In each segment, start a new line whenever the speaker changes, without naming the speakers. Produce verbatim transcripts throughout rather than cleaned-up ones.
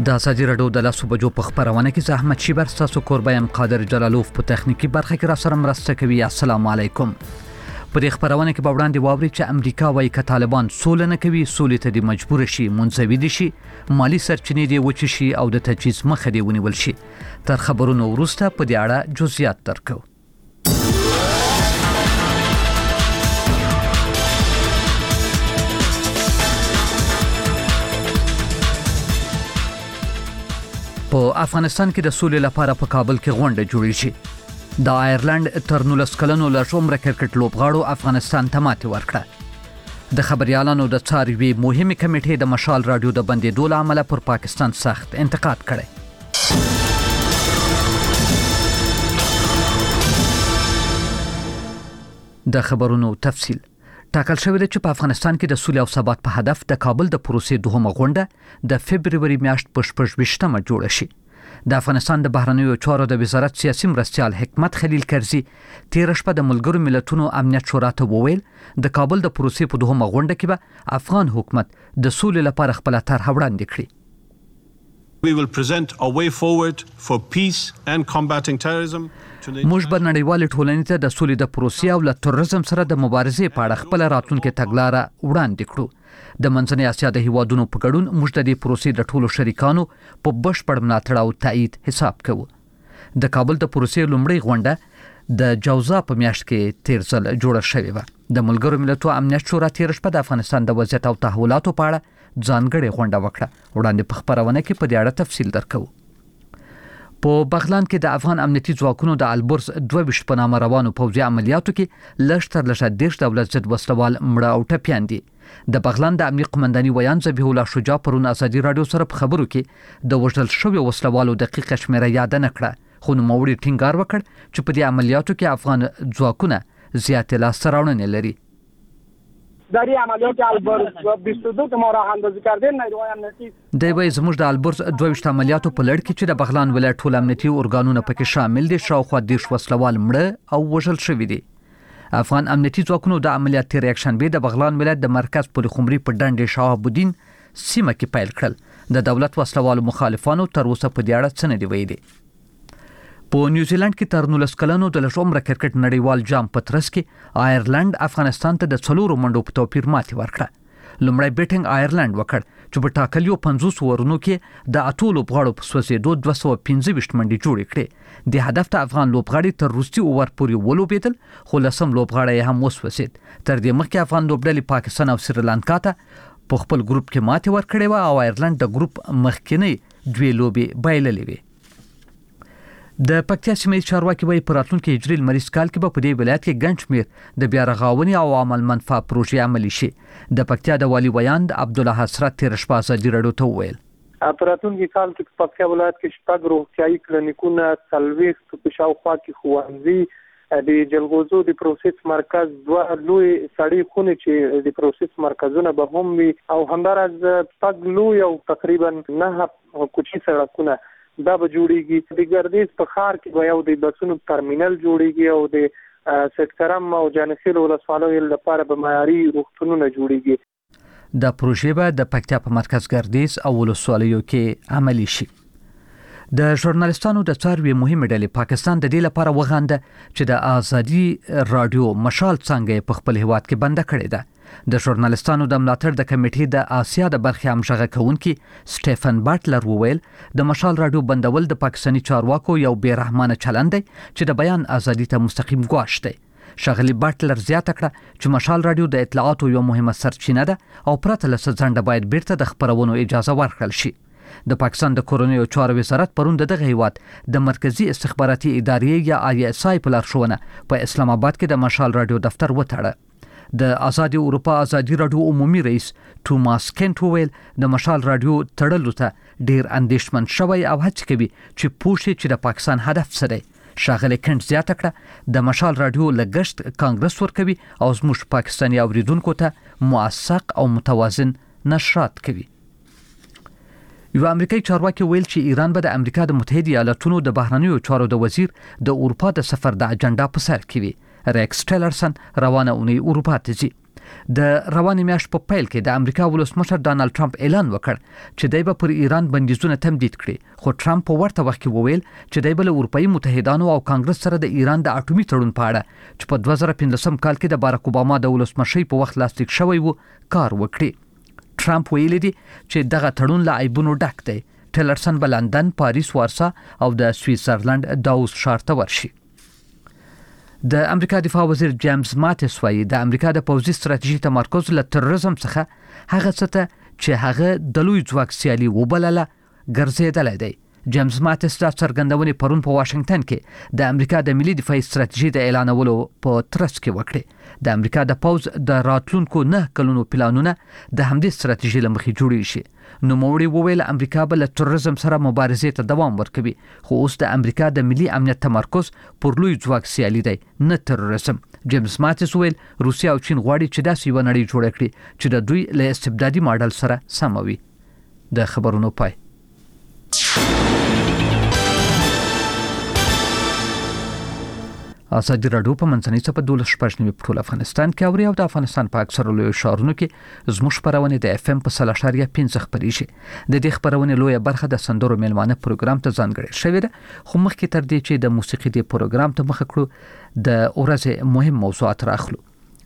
د ازادي راډیو د لاسو بجو په خبرونه کې زحمت شیبر تاسو کوربایم قادر جلالوف په تخنیکی برخه کې را سره مرسته کوي. السلام علیکم. په دې خبرونه کې په وړاندې واوري چې امریکا وايي ک طالبان سول نه کوي، سولې ته د مجبور شي، منځوي دي شي، مالی سرچینې دی وچ شي او د تجهیز مخه دی ونیول شي. تر خبرونو وروسته په دې اړه جزئیات درکو. په افغانستان کې د سولې لپاره په کابل کې غونډه جوړې شي. د آیرلند تر نولس کلنو له عمره کرکټ لوبغاړو افغانستان ته ماتې ورکړه. د خبريالانو د څاروي مهمه کمیټې د مشال رادیو د بندیدو له امله پر پاکستان سخت انتقاد کړی. د خبرونو تفصیل ټاکل شوی دی چې په افغانستان کې د سولې او ثبات په هدف د کابل د پروسې دوهمه غونډه د فبرवरी میاشت په شپږ ویشتمه جوړه شي. د افغانستان د بهرنیو چارو د وزارت سیاسي مرستیال حکمت خلیل کرزي تیر شپه د ملګرو ملتونو امنیت شورا ته وویل د کابل د پروسې په دوهمه غونډه کې به افغان حکومت د سولې لپاره خپل طرح وړاندې کړي.
We will present a way forward for peace and combating terrorism.
موږ به نړیوال ټولنې ته د سولې د پروسې او له تروریزم سره د مبارزې په اړه خپل راتلونکي تګلارې وړاندې کړو. د منځنۍ اسیا د هیوادونو په ګډون موږ د دې پروسې د ټولو شریکانو په بشپړ ملاتړ او تایید حساب کوو. د کابل د پروسې لومړی غونډه د جوزا په میاشت کې تیر ځل جوړه شوې و. د ملګرو ملتونو امنیت شورا تیر شپه د افغانستان د وضعیت او تحولاتو په اړه ځانګړې غونډه وکړه. وړاندې په خبرونه کې په دې اړه تفصیل درکو. په بغلان کې د افغان امنیتي ځواکونو د البرز دوه ویشت په نامه روانو پوځي عملیاتو کې لږ تر لږه دیرش دولت ضد وسلوال مړه او ټپیان دي. د بغلان د امنیي قومنداني ویان ذبیح الله شجاع پرون ازادي رادیو سره په خبرو کې د وژل شوی وسلوالو دقیقه شمیره یاد نه کړه، خو نوموړي ټینګار وکړ چې په دې عملیاتو کې افغان ځواکونه زیاتې لاسته راوړنې لري.
در این عملیات البرز بیست و دو که ما راه اندازی کردیم نیروهای امنیتی
دی وای زموږ د البرز دوه ویشت عملیاتو په لړ کې چې د بغلان ولایت ټول امنیتي ارګانونه پکې شامل دي شاوخوا دیرش وسلوال مړه او وژل شوي دي. افغان امنیتي ځواکونو د عملیات ریاکشن به د بغلان ولایت د مرکز پورې خمري په ډنډ شاه ابودین سیمه کې پیل کړل. د دولت وسلوالو مخالفانو تر اوسه په دې اړه څه نه دی ویلي. په نیوزیلند کې تر نولس کلنو د لږ عمره کرکټ نړیوال جام په ترڅ کې آیرلند افغانستان ته د څلورو منډو په توپیر ماتې ورکړه. لومړی بیټینګ آیرلند وکړ چې په ټاکلیو پنځوس اورونو کې د اتو لوبغاړو په سوځېدو دوه سوه پنځه ویشت منډې جوړې کړې. د هدف ته افغان لوبغاړي تر وروستي اوور پورې ولوبېدل، خو لسم لوبغاړی هم وسوځېد. تر دې مخکې افغان لوبډلې پاکستان او سریلانکا ته په خپل ګروپ کې ماتې ورکړې وه او آیرلند د ګروپ مخکینی دوې لوبې بایللې وې. د پکتیا سیمې چارواکي وايي په راتلونکي هجري لمریز کال کې به په دې ولایت کې ګڼ شمېر د بیا رغاونې او عمل منفعه پروژې عملي شي. د پکتیا د والي ویان عبدالله حسرت تیر شپه ازادي راډیو ته وویل
په راتلونکي کال کې په پکتیا ولایت کې شپږ روغتیايي کلینیکونه، څلوېښت په شاوخوا کې ښوونځي، د جلغوزو د پروسس مرکز، دوه لوی سړې خونې چې د پروسس مرکزونه به هم وي او همداراز شپږ لوی او تقریبا نه کوچني سړکونه دا به جوړیږي. د ګردیز په ښار کې به یو د بسونو ترمینل جوړیږي او د سټکرم او جانخیل ولسوالیو لپاره به معیاري روغتونونه جوړیږي.
د پروژې به د پکتیا په مرکز ګردیز او ولسوالیو کې عملي شي. د ژورنالیستانو د څاروي مهمه ډلې پاکستان د دې لپاره وغانده چې د ازادي رادیو مشال څنګه په خپل هیواد کې بنده کړې ده. د ژورنالیستانو د ملاتړ د کمیټې د آسیا د برخې همغږه کوونکي سټيفن باټلر وویل د مشال رادیو بندول د پاکستاني چارواکو یو بې رحمانه چلند دی چې د بیان ازادي ته مستقیم ګواښ دی. ښاغلي باټلر زیاته کړه چې مشال رادیو د اطلاعاتو یو مهمه سرچینه ده او پرته له ځنډه باید بیرته د خبرونو اجازه ورکړل شي. د پاکستان د کورنیو چارو وزارت پرون د دغه هیواد د مرکزی استخباراتي ادارې یا آی اس آی په لارښوونه په اسلام آباد کې د مشال رادیو دفتر وتړه. د آزادي اروپا ازادي رادیو عمومي رئیس توماس کینټ وویل د مشال رادیو تړلو ته ډیر اندېښمن شوی او هڅه کوي چې پوښي چې د پاکستان هدف څه دی. ښاغلي کینټ زیاته کړه د مشال رادیو لګښت کانګرس ورکوي او زموږ پاکستاني اوریدونکو ته موثق او متوازن نشرات کوي. یو امریکایي چارواکي ویل چې ایران به د امریکا د متحده ایالاتونو د بهرنیو چارو د وزیر د اروپا د سفر د اجنډا په سر کې وي. ریکس ټیلرسن روانه اونۍ اروپا ته ځي. د روانې میاشتې په پیل کې د امریکا ولسمشر ډانلډ ټرمپ اعلان وکړ چې دی به پر ایران بندیزونه تمدید کړي، خو ټرمپ په ورته وخت کې وویل چې دی به له اروپایي متحدانو او کانګرس سره د ایران د اټومي تړون په اړه چې په دوه زره پنځلسم کال کې د بارک اوباما د ولسمشۍ په وخت لاسلیک شوی وو کار وکړي. ټرمپ ویلي دی چې دغه تړون له عیبونو ډک دی. ټیلرسن به لندن، پاریس، وارسا او د سویټزرلند داووس ښار ته ورشي. د امریکا دفاع وزیر جیمز ماتیس وايي د امریکا د پوځي ستراتیژي تمرکز له تروریزم څخه هغه څه ته چې هغه د لوی ځواک سیالي وبلله ګرځېدلی دی. جیمز ماتیس دا څرګندونې پرون په واشنگټن کې د امریکا د ملي دفاعي ستراتیژي د اعلانولو په ترڅ کې وکړي. د امریکا د پوځ د راتلونکو نه کلونو پلانونه د همدې ستراتیژي له مخې جوړې شي. نوموړي وویل امریکا به له تروریزم سره مبارزې ته دوام ورکوي، خو اوس د امریکا د ملي امنیت تمرکز پر لوی ځواک سیالي دی نه تروریزم. جیمز ماتیس ویل روسیا او چین غواړي چې داسې یوه نړۍ جوړه کړي چې د دوی له استبدادي ماډل سره سم وي. د خبرونو پای. ازادي راډیو په منځنۍ څپه دولس شپږ نیمې په ټول افغانستان کې اوري او د افغانستان په اکثره لویو ښارونو کې زموږ خپرونې د اف ام په سل اشاریه پنځه خپرېږي. د دې خپرونې لویه برخه د سندرو میلمانه پروګرام ته ځانګړې شوې ده، خو مخکې تر دې چې د موسیقي د پروګرام ته مخه کړو د ورځې مهم موضوعات راخلو.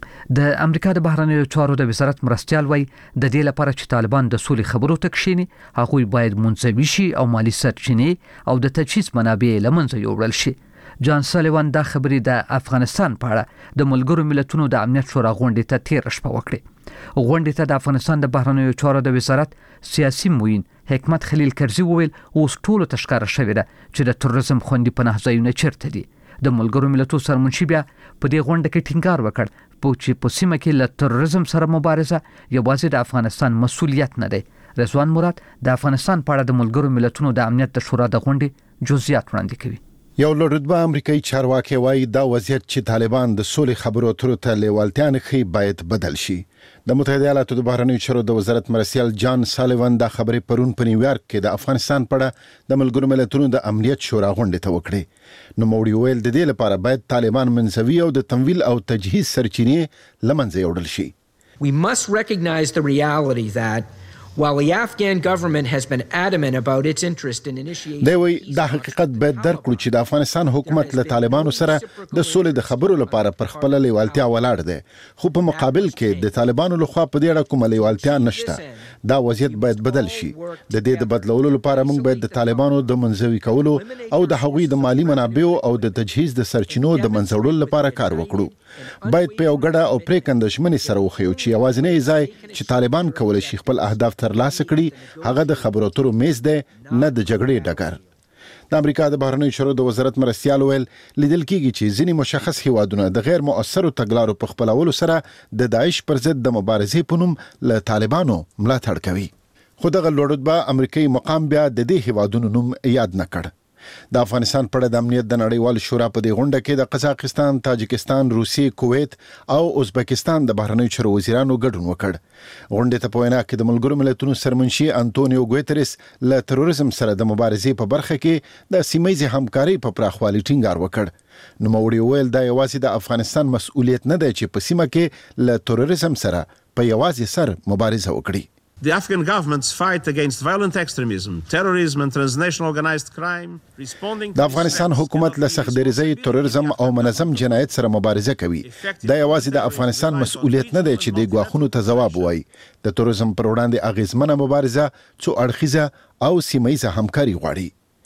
د امریکا د بهرنیو چارو د وزارت مرستیال وایي د دې لپاره چې طالبان د سولې خبرو ته کښیني هغوی باید منځوي شي او مالی سرچینې او د تجهیز منابع له منځه یوړل شي. جان سالیوان دا خبرې د افغانستان په اړه د ملګرو ملتونو د امنیت شورا غونډې ته تیر شپه وکړې. غونډې ته د افغانستان د بهرنیو چارو د وزارت سیاسي موین حکمت خلیل کرزي وویل اوس ټولو ته ښکاره شوې ده چې د تروریزم خوندي پناه ځایونه چیرته دي. د ملګرو ملتونو سرمنشي بیا په دې غونډه کې ټینګار وکړ چې په سیمه کې له تروریزم سره مبارزه یوازې د افغانستان مسؤلیت نه دی. رضوان مراد د افغانستان په اړه د ملګرو ملتونو د امنیت د شورا د غونډې جزئیات وړاندې کوي.
یو لوړ امریکایي چارواکي وایي دا وضعیت چې طالبان د سولې خبرو اترو ته لیوالتیا نه ښیي باید بدل شي. د متحده ایالاتو د بهرنیو چارو د وزارت مرستیال جان سالیوان دا خبرې پرون په نیویارک کې د افغانستان په اړه د ملګرو ملتونو د امنیت شورا غونډې ته وکړې. نوموړي وویل د دې لپاره باید طالبان منځوي او د تمویل او تجهیز سرچینې له منځه یوړل شي.
We must recognize the reality that while the Afghan government has been adamant about its interest in initiating
دی وی دا حقیقت باید درک کړو چې د افغانستان حکومت له طالبانو سره د سولې د خبرو لپاره پر خپل لیوالتیا ولاړ دی، خو په مقابل کې د طالبانو لخوا په دې اړه کومه لیوالتیا نشته. دا وضعیت باید بدل شي. د دې د بدلولو لپاره موږ باید د طالبانو د منځوي کولو او د هغوی د مالی منابعو او د تجهیز د سرچینو د منځوړلو لپاره کار وکړو. باید په یو ګډه او پریکنده ژمنې سره وخیو چې یوازینی ځای چې طالبان کولی شي خپل اهداف ترلاسه کړي هغه د خبرو اترو میز دی، نه د جګړې ډګر. د امریکا د بهرنیو چارو د وزارت مرستیال ویل لیدل کېږي چې ځینې مشخص هیوادونه د غیر مؤثرو تګلارو په خپلولو سره د داعش پر ضد د مبارزې په نوم له طالبانو ملاتړ کوي. خو دغه لوړ رتبه امریکایي مقام بیا د دې هیوادونو نوم یاد نه کړ. د افغانستان په اړه د امنیت د نړیوال شورا په دې غونډه کې د قزاقستان، تاجکستان، روسیې، کویت او ازبکستان د بهرنیو چارو وزیرانو ګډون وکړ. غونډې ته په وینا کې د ملګرو ملتونو سرمنشي انټونیو ګوتریس له تروریزم سره د مبارزې په برخه کې د سیمه‌ییزې همکارۍ په پراخوالي ټینګار وکړ. نوموړي وویل دا یوازې د افغانستان مسؤلیت نه دی چې په سیمه کې له تروریزم سره په یوازې سر مبارزه وکړي.
The Afghan government's fight against violent extremism, terrorism and transnational organized crime responding
د افغانستان حکومت له سختدریزۍ، تروریزم او منظم جنایت سره مبارزه کوي. دا یوازې د افغانستان مسؤلیت نه دی چې د ګواښونو ته ځواب ووایي. د تروریزم پر وړاندې اغیزمنه مبارزه څو اړخیزه او سیمه‌ییزه همکاري غواړي.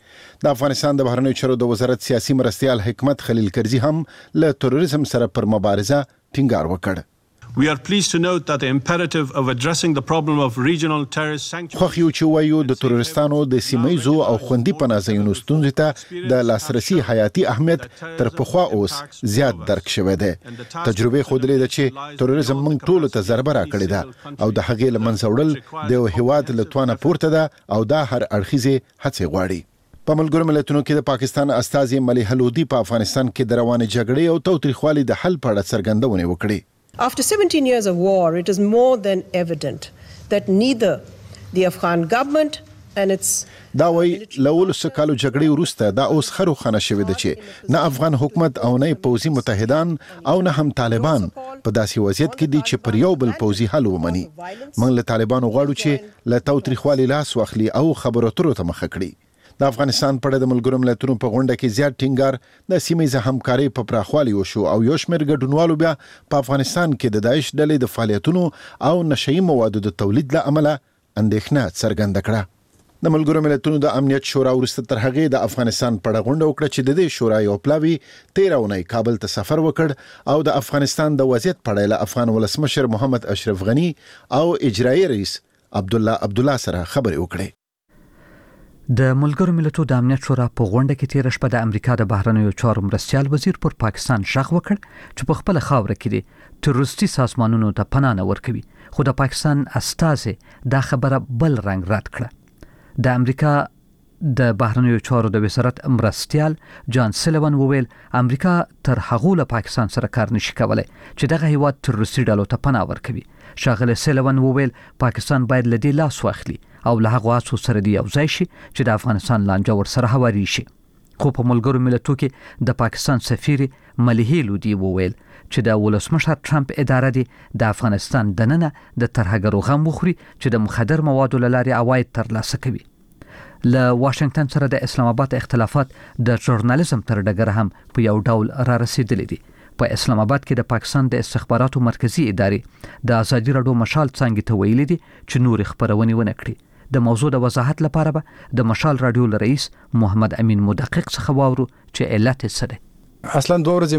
د افغانستان د بهرنیو چارو د وزارت سیاسي مرستیال حکمت خلیل کرزي هم له تروریزم سره پر مبارزه ټینګار وکړ.
We are pleased to note that the imperative of addressing the problem of regional terrorist sanctuaries
خو یو چې وایو د تروریستانو د سیمه‌ییزو او خوندي پناه ځایونو ستونزې ته د لاسرسي حیاتي اهمیت تر پخوا اوس زیات درک شوی دی. تجربه ښودلې ده چې تروریزم موږ ټولو ته ضربه راکړې ده او د هغې له منځه وړل د یو هیواد له توانه پورته ده او دا هر اړخیزې هڅې غواړي. په ملګرو ملتونو کې د پاکستان استازي ملیحه لودي په افغانستان کې د روانې جګړې او تاوتریخوالي د حل په اړه څرګندونې وکړې.
After seventeen years of war, it is more than evident that neither the Afghan government
دا وایي له ولسو کالو جګړې وروسته دا اوس ښه روښانه شوې ده چې نه افغان حکومت او نه پوځي متحدان او نه هم طالبان په داسې وضعیت کې دي چې پر یو بل پوځي حل ومني. موږ له طالبانو غواړو چې له تاوتریخوالي لاس واخلي او خبرو اترو ته مخه کړي. د افغانستان په اړه د ملګرو ملتونو په غونډه کې زیات ټینګار د سیمه همکارۍ په پراخوالي وشو او یو شمېر ګډونوالو بیا په افغانستان کې د داعش ډلې د فعالیتونو او نشئی موادو د تولید له امله اندېښنه څرګنده کړه. د ملګرو ملتونو د امنیت شورا وروسته تر هغې د افغانستان په اړه غونډه وکړه چې د دې شورا یو پلاوی تېره اونۍ کابل ته سفر وکړ او د افغانستان د وضعیت په اړه له افغان ولسمشر محمد اشرف غني او اجرایي رئیس عبدالله عبدالله سره خبرې وکړې.
د ملګرو ملتونو د امنیت شورا په غونډه کې تیر شپه د امریکا د بهرنیو چارو مرستیال وزیر پر پاکستان شغ وکړ چې په خپل خاوره کې دي تروریستي سازمانونو ته پناه نه ورکوي، خو د پاکستان استازي دا خبره بل رنګ رد کړه. د امریکا د بهرنیو چارو د وزارت مرستیال جان سلیوان وویل امریکا تر هغه له پاکستان سره کار نشي کولای چې دغه هیواد تروریستي ډلو ته پناه ورکوي. ښاغلی سلیوان وویل پاکستان باید له دې لاس واخلي او له هغه اسو سره دی یو ځای شي چې د افغانستان لانجه ور سره هواري شي. خو په ملګرو ملتونو کې د پاکستان سفیر مليحه لودي وویل چې د ولسمشر ټرمپ اداره دی د افغانستان دننه د ترهګرو غم وخوري چې د مخدر موادو لاري عواید ترلاسه کوي. له واشنگټن سره د اسلام آباد اختلافات د ژورنالیزم تر ډګره هم په یو ډول را رسیدلې دي. په اسلام آباد کې د پاکستان د استخباراتو مرکزی ادارې د ازادي راډیو مشال څنګه ته ویلي دي چې نور خبرونه ونه کړي. د موضوع د وضاحت لپاره به د مشال راډیو رئیس محمد امین مدقق څخه واورو چې علت څه ده.
اصلا دوه ورځې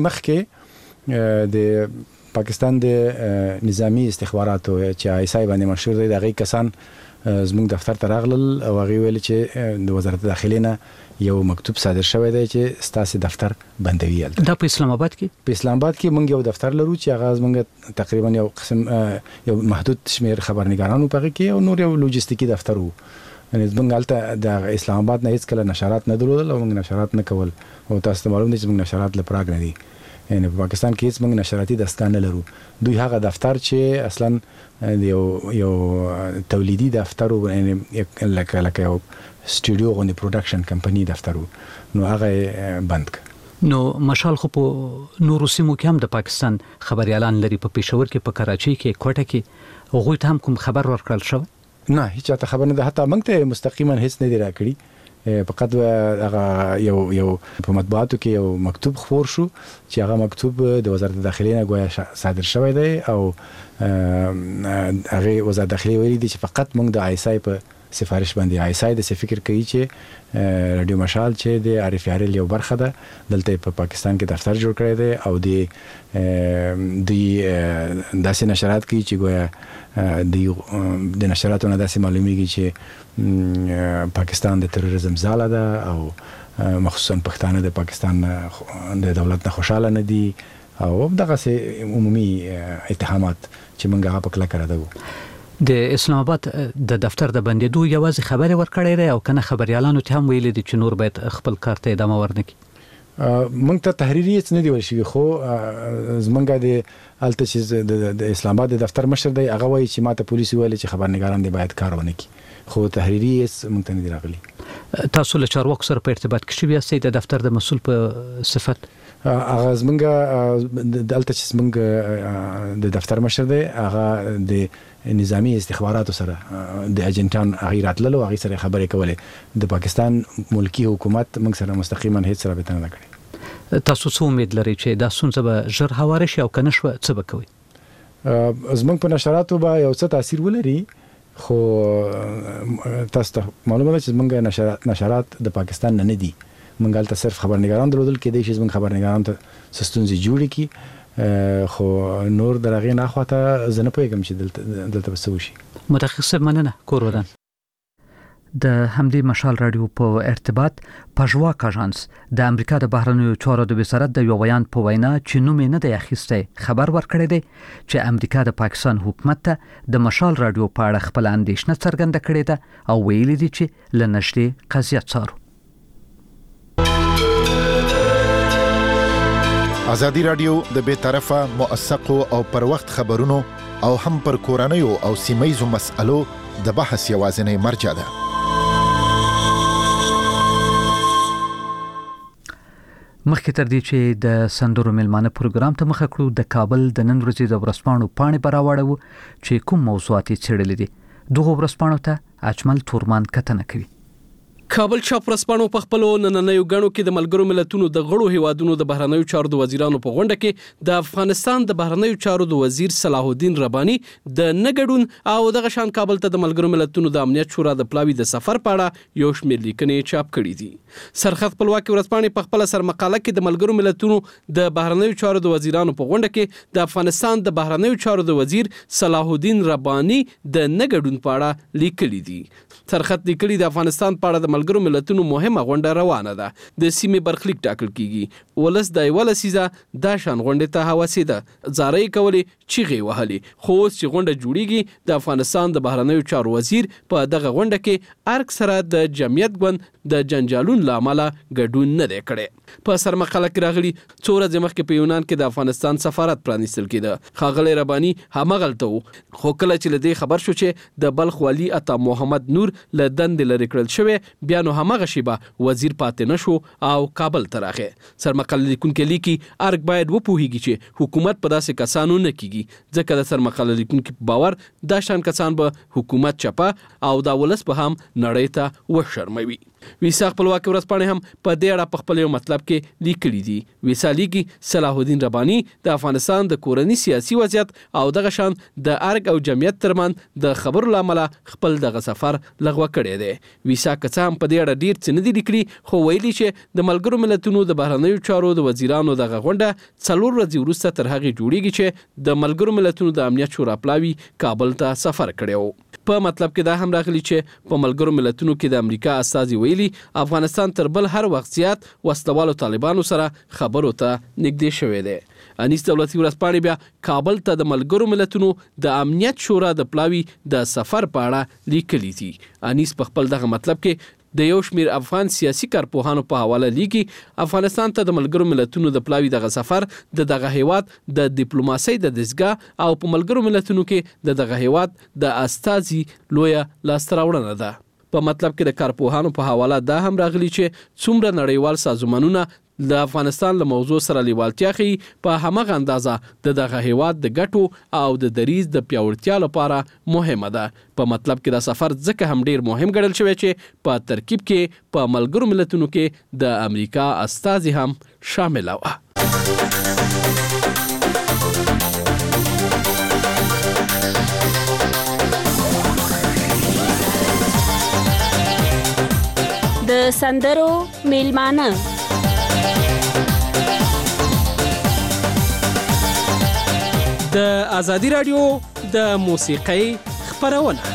مخکې د پاکستان د نظامی استخباراتو چې آی اس آی باندې مشهور دي دغه کسان زموږ دفتر ته راغلل او هغه ویل چې د وزارت داخلي نه یو مکتوب صادر شوی دی چې ستاسو دفتر بندوي.
دا په اسلام آباد کې
په اسلام آباد کې موږ یو دفتر لرو چې هغه موږ تقریبا یو قسم یو محدود شمیر خبرنګارانو په کې او نور یو لوجستیکي دفتر وو. یعنی موږ البته د اسلام آباد نه هیڅ کله نشرات نه درلودل او موږ نشرات نه کول او تاسو ته معلوم دي چې موږ نشرات لپاره نه دي. یعنی په پاکستان کې هیڅ موږ نشراتي دستګاه نه لرو. دوی هغه دفتر چې اصلا یو یو تولیدي دفتر و، یعنی لکه لکه یو سټوډیو غونډه پروډکشن کمپنی دفتر نو هغه بند ک.
نو مشال خو په نورو سیمو کې هم د پاکستان خبريالان لري، په پېښور کې، په کراچۍ کې، کوټه کې، هغوی ته هم کوم خبر ورکړل شو؟
نه هیڅ ته خبر نه ده، حتی موږ ته مستقیما هیڅ نه دی راکړي. فقط هغه یو یو په مطبوعاتو کې یو مکتوب خور شو چې هغه مکتوب د وزارت داخلي نه ګویا صادر شوی دی او هغه وزارت داخلي ویلي دي چې فقط موږ د آی اس آی په سفارش باندې آی اس آی د فکر کوي چې رادیو مشال چې د عارف یارل یو برخه ده دلته په پاکستان کې دفتر جوړ کړی دی او د د داسې نشرات کوي چې ګویا د د نشراتو نه داسې معلومیږي چې پاکستان د تروریزم ځاله ده او مخصوصا پښتانه د پاکستان د دولت نه خوشاله نه دي او دغه سه عمومي اتهامات چې موږ هغه په کله کړو.
د اسلام آباد د دفتر د بندیدو یوازې خبره ورکړې ده او کنه خبريالانو ته هم ویل دي چې نور باید خپل کار ته ادامه ورنکړي؟
موږ ته تحریری څه نه دی ورشي، خو زمونږ د الته چې د اسلام آباد د دفتر مشر دی هغه وایي چې ماته پولیس ویل چې خبرنګاران دی باید کار ونکړي، خو تحریری موږ ته نه دی راغلی.
تاسو له چارواکو سره په ارتباط کې شوی یاستئ د دفتر د مسول په صفت؟
هغه زمونږ دلته چې زمونږ د دفتر مشر دی هغه د نظامی استخباراتو سره د اجنټان هغه راتللو هغه سره خبرې کولې. د پاکستان ملکی حکومت موږ سره مستقیما هیڅ رابطه نه کړې.
تاسو څه امید لرئ چې دا ستونزه به ژر هواره شي او کنه شو څه به کوي؟
زمونږ په نشراتو به یو څه تاثیر ولري، خو تاسو ته معلومه ده چې زمونږ نشرات نشرات د پاکستان نه نه دي. موږ هلته صرف خبرنګاران درلودل کې دی چې زمونږ خبرنګاران ته ستونزې جوړې کړي، خو نور درغه نه خواته زنه پوهیږم چې دلته دلته وسو شي.
متخصص مننه کور ودان. د همدې مشال رادیو په ارتباط پژواک اژانس د امریکا د بهرنیو چارو د وزارت د یو بیان په وینا چې نوم نه دی اخیسته خبر ورکړی دی چې امریکا د پاکستان حکومت ته د مشال رادیو په اړه خپل اندېښنه څرګنده کړې ده او ویلي دي چې لنشته قضیه څارو.
ازادي رادیو د بے طرفه موثقو او پر وخت خبرونو او هم پر کورنیو او سیمایزو مسألو د بحث یوازینی مرجع ده.
مخکې تر دې چې د سندرو ملمانه پروګرام ته مخه کړو د کابل د نن ورځې د ورځپاڼو پاڼې براوړو چې کوم موضوعات یې څېړلې دي دغه ورځپاڼو ته اجمل تورمان کتنه کوي.
کابل چاپ ورځپاڼو په خپلو نننیو غړو کې د ملګرو ملتونو د غړو هیوادونو د بهرنیو چارو د وزیرانو په غونډه کې د افغانستان د بهرنیو چارو د وزیر صلاح الدین رباني د نګډون او دغه شان کابل ته د ملګرو ملتونو د امنیت شورا د پلاوی د سفر په اړه یو شمېر لیکنې چاپ کړي دي. سرخط خپلواکي ورځپاڼې په خپل سرمقاله کې د ملګرو ملتونو د بهرنیو چارو د وزیرانو په غونډه کې د افغانستان د بهرنیو چارو د وزیر صلاح الدین رباني د نګډون په اړه لیکلي دي. سرخط لیکلي د افغانستان په اړه د ملګرو ملتونو مهمه غونډه روانه ده. د سیمې برخلیک ټاکل کیږي. ولس د یو لسیزه د شان غونډه ته هوسیده زارۍ کولې چیغې وهلې خو اوس چې غونډه جوړیږي د افغانستان د بهرنیو چارو وزیر په دغه غونډه کې ارګ سره د جمعیت ګوند د جنجالون لامل ګډون نه دی کړی. په سرمقاله کې راغلي څو ورځې مخکې په یونان کې د افغانستان سفارت پرانیستل کېده. ښاغلی رباني همغلته و خو کله چې له دې خبر شو چې د بلخ والي عطا محمد نور له دندې لرې کړل شوی بیا نو همغه شیبه وزیر پاتې نشو او کابل ته راغی. سرمقاله لیکونکي لیکي ارګ باید وپوهیږي چې حکومت په داسې کسانو نه کیږي ځکه د سرمقاله لیکونکي په باور دا شان کسان به حکومت چپه او دا ولس به هم نړۍ ته وشرموي. ویسا خپلواکي ورځپاڼې هم په دې اړه په خپل یو مطلب کې لیکلي دي. ویسا لیکي صلاح الدین رباني د افغانستان د کورني سیاسي وضعیت او دغه شان د ارګ او جمعیت ترمنځ د خبرو لامل خپل دغه سفر لغوه کړی دی. ویسا که څه هم په دې اړه ډیر څه نه دي لیکلي خو ویلي چې د ملګرو ملتونو د بهرنیو چارو د وزیرانو دغه غونډه څلور ورځې وروسته تر هغې جوړیږي چې د ملګرو ملتونو د امنیت شورا پلاوي کابل ته سفر کړی و. په مطلب کې دا هم راغلی چې په ملګرو ملتونو کې د امریکا استازي ویلي افغانستان تر بل هر وخت زیات وسلوالو طالبانو سره خبرو ته نږدې شوی دی. انیس دولتي ورځپاڼې بیا کابل ته د ملګرو ملتونو د امنیت شورا د پلاوي د سفر په اړه لیکلي دي. انیس په خپل دغه مطلب کې د یو شمیر افغان سیاسي کارپوهانو په حواله لیکي افغانستان ته د ملګرو ملتونو د پلاوي دغه سفر د دغه هیواد د ډیپلوماسۍ د دستګاه او په ملګرو ملتونو کې د دغه هیواد د استازي لویه لاسته راوړنه ده. په مطلب کې د کارپوهانو په حواله دا هم راغلی چې څومره نړیوال سازمانونه د افغانستان له موضوع سره لیوالتیا ښیي په همغه اندازه د دغه هیواد د ګټو او د دریځ د پیاوړتیا لپاره مهمه ده. په مطلب کې دا سفر ځکه هم ډیر مهم ګڼل شوی چې په ترکیب کې په ملګرو ملتونو کې د امریکا استازي هم شامل و.
د سندرو میلمانه
د ازادي رادیو د موسیقۍ خپرونه.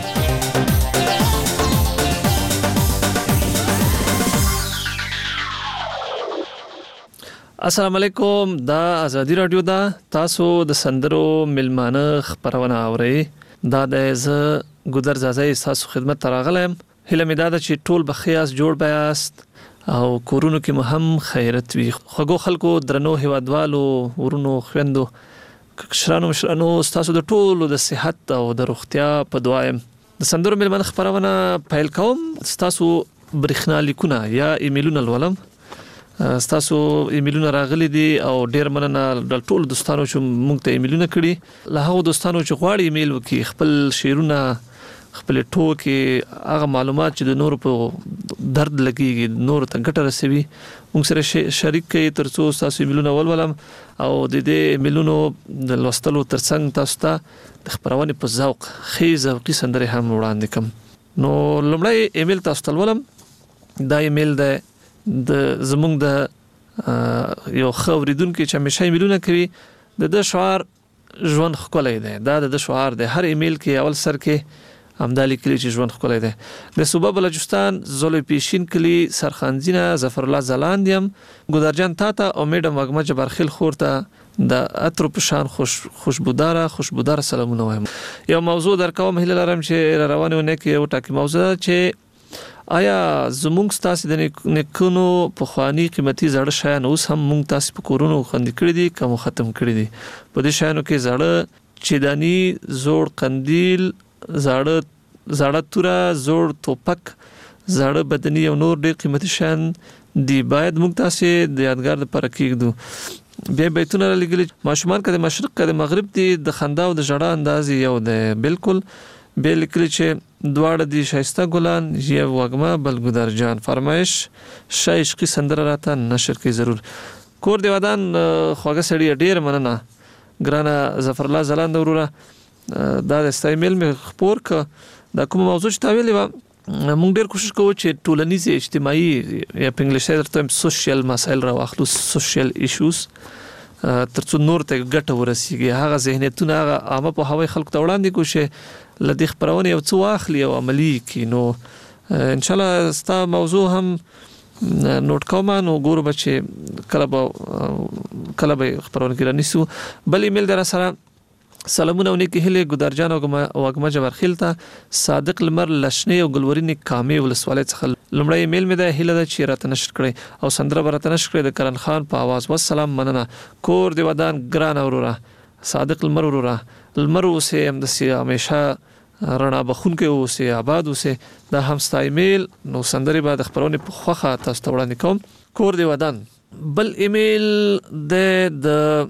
السلام علیکم. دا ازادي رادیو دا تاسو د سندرو میلمانه خپرونه اورئ. دا د ز ګودر زازای تاسو خدمت تراغلم. هله مې دا ده چې ټول بخیاس جوړ بیاست او کورونو کې مو هم خیرت وي. خوږو خلکو درنو هیوادوالو ورونو خويندو کشرانو مشرانو تاسو د ټولو د صحت او د روغتیا په دعا يم. د سندرو ملمن خبرونه پیل کوم. تاسو برېښنا لیکونه یا ایمیلونه لولم. تاسو ایمیلونه راغلي دي او ډیر مننه د ټولو دوستانو چې موږ ته ایمیلونه کړي. له هغو دوستانو چې غواړي ایمیل وکړي خپل شعرونه خپل ټوکې هغه معلومات چې د نور په درد لګيږي نور ته ګټه رسوي موږ سره شریک کړئ ترڅو تاسو ایمیلونه ولولم او د دې ایمیلونو د لوستلو ترڅنګ تاسو ته د خبرونه په ذوق خې ذوقي سندره هم وړاندې کوم. نو لومړی ایمیل تاسو ته ولولم. دا ایمیل د د زموږ د یو خبرېدونکو چې همیشه ایمیلونه کوي د د شعار ژوند خولای دی. دا د شعار د هر ایمیل کې اول سر کې همدالي کلی چې ژوند خولای دی. د صوبه بلوچستان زولې پیشین کلی سرخانزینه ظفر الله زلاندیم ګودرجان تاته او میډم وګمه جبرخیل خورته د اترو پشان خوش خوشبوداره خوشبوداره سلامونه وایم. یو موضوع درکوم هله لرم چې روانه نه کې یو ټاکی موضوع چې آیا زموږ ستاسو د نیکونو په خواني قیمتي زړه شیان اوس هم موږ تاسو په کورونو خوندې کړی دي کوم ختم کړی دي. په دې شیانو کې زړه چیدانی زوړ قندیل زړه زړه توره زوړ توپک زړه بدني او نور ډېر قیمتي شیان دی باید موږ تاسو د یادګار لپاره کېږدو. بیا بیتونه لګلي ماشومان کده مشرق کده مغرب دی د خندا او د ژړا انداز یو دی بالکل. بیا لیکلي چې دواړه دی شایسته ګلان یو وږمه بل ګودر جان فرمایش شای عشقي سندره راته نشر کوي ضرور. کور دی ودان خوږه سړی ډیر مننه ګرانه ظفر الله زلاند وروره دا د استایمل می خبر ک دا کوم موضوع چې تا ویلې و موږ ډیر کوشش کوو چې ټولنیز اجتماعي یا په انګلیسي درته سوشل مسایل راوخلو سوشل ایشوز ترڅو نور ته ګټه ورسیږي. هغه ذهنیتونه هغه عامه په هوای خلکو ته وړاندې کوشي لدی خبرونه یو څه واخلي او عملی کړي. نو ان شاء الله ستا موضوع هم نوٹ کوم نو ګورو بچي کله به کله به خبرونه کې رانیسو. بل ایمیل در سره سلامونه او نیکی هله ګودرجان او وګما جبر خلتا صادق لمر لشنی او ګلورین کامي ولسوالۍ څخه لمړی ایمیل مې ده هله د چیرته نشر کړي او سندره برته نشر کړي د کرن خان په आवाज والسلام مننه. کور دی ودان ګران اورورا صادق لمر اورورا لمر اوسه هم د سی همیشه رڼا بخون کې اوسه آباد اوسه دا هم ستا ایمیل نو سندري بعد خبرونه په خوخه تاسو ته وړاندې کوم. کور دی ودان بل ایمیل د د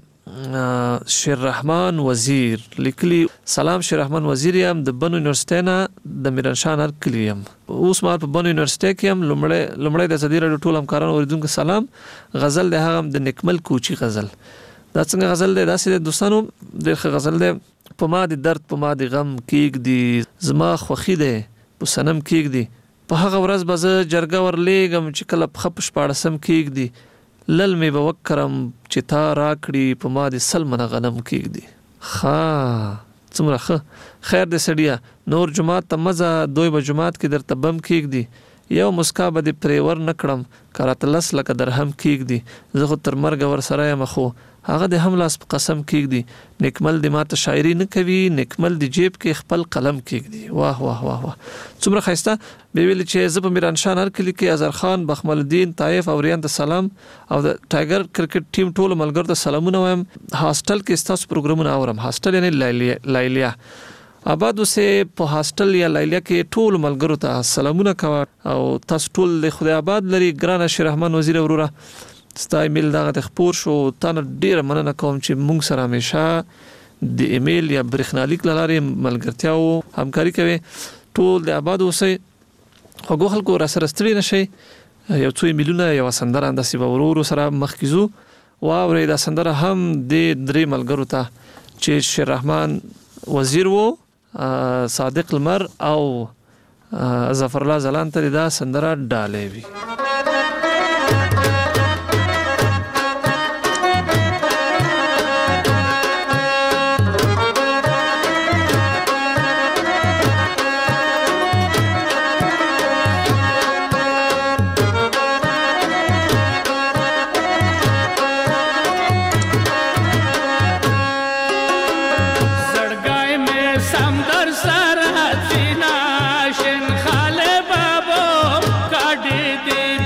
شیر رحمان وزیر لیکلی سلام شیر رحمان وزیر یم د بنو یونیورسيټي نه د میرانشاه هر کلیم اوس ما په بنو یونیورسيټي کې هم لمړی لمړی د صدې رادیو ټول همکارانو اوریدونکو سلام. غزل د هغه د نکمل کوچی غزل دا څنګه غزل دی داسې د دوستانو د غزل دی په ما د درد په ما د غم کېګ دی زما خوخي دی په سنم کېګ دی په هغه ورځ به زه جرګه ورلېږم چې کله په خپ شپاړسم کېګ دی لل می بوکرم چې تا راکړي په ما د سلمنه غنم کېږدي. ها څومره ښه خیر دې سړیا نور جماعت ته مزه دوی به جماعت کې درته بم کېږدي یو مسکا به دې پرې ور نه کړم کراته لس لکه درهم کېږدي زه خو تر مرګه ور سره یم خو هغه د هم لاس په قسم کېږدي نکمل د ماته شاعري نه کوي نکمل د جیب کې خپل قلم کېږدي. واه واه واه واه څومره ښایسته. بیا ویل چې زه په میرانشاه هر کلي کې اظهر خان بخمل الدین طایف او ریان ته سلام او د ټایګر کرکټ ټیم ټول ملګرو ته سلامونه وایم. هاستل کې تاسو پروګرامونه اورم هاستل یعنی لایلیا آباد اوسه په هاستل یا لایلیا کې ټول ملګرو ته سلامونه کوي او تاسو ټول د خدای آباد لري. ګران شیر رحمان وزیر وروره ستا ایمیل دغه د خبر شو تانه ډیر مننه کوم چې مونږ سره همیشه د ایمیل یا برېښنالیک لارې ملګرتیا او همکاري کوي. ټول د آباد اوسئ خو خلکو را سره ستړي نشي یو څو ایمیلونه یو سندره انداسي به ورور سره مخکیزو واوري دا سندره هم د درې ملګرو ته چې شیر رحمان وزیر وو صادق لمر او ظفر الله زلان ته دا سندره ډالې وي.
سر سر حسینا شن خال بابو کاډ دې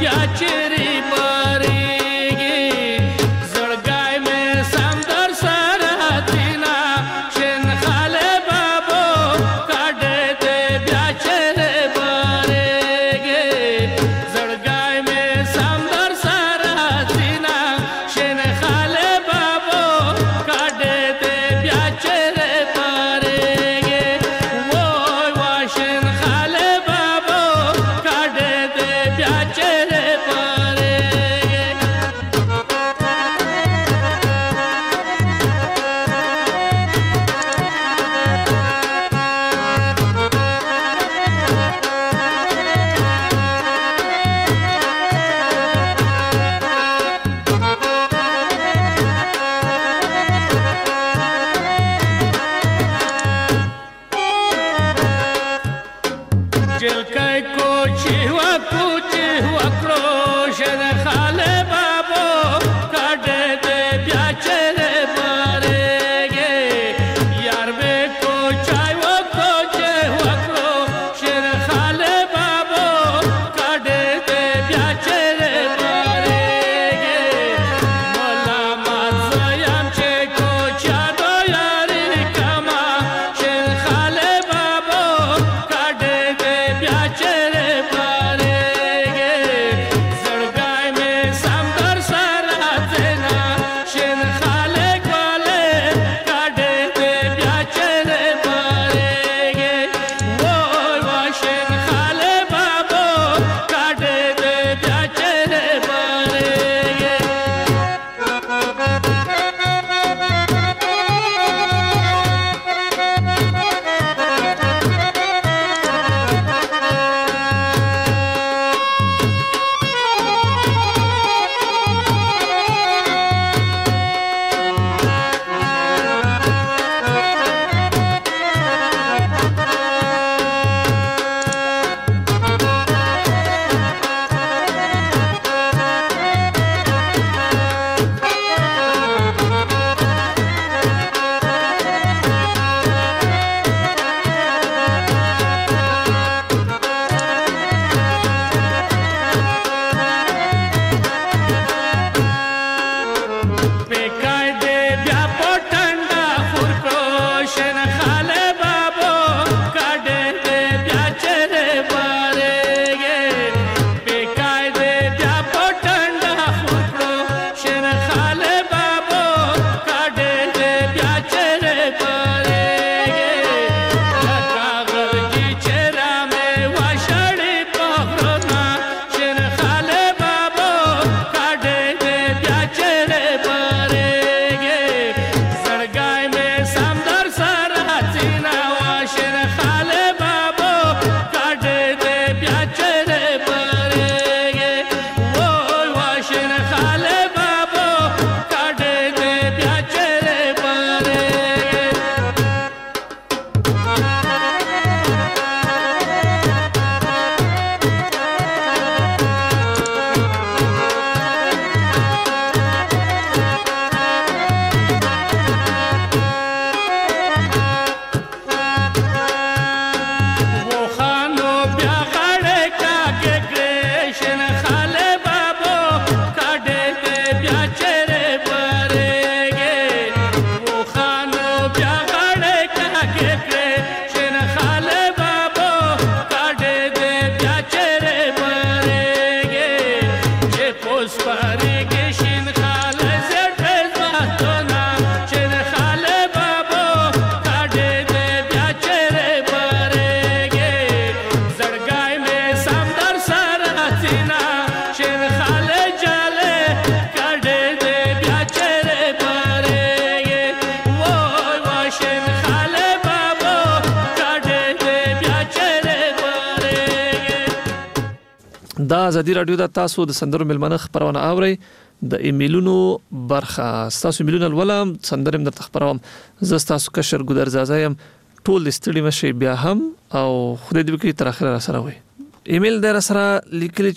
دا ازادي رادیو د تاسو د سندرو ملمنه خبرونه اوري د ایمیلونو برخه تاسو ایمیلونه ولوم سندرم در خبروم زه تاسو کشر ګودر زازایم ټول استړي مشه بیا هم او خدای دې وکړي تر اخره سره وي. ایمیل در سره لیکلی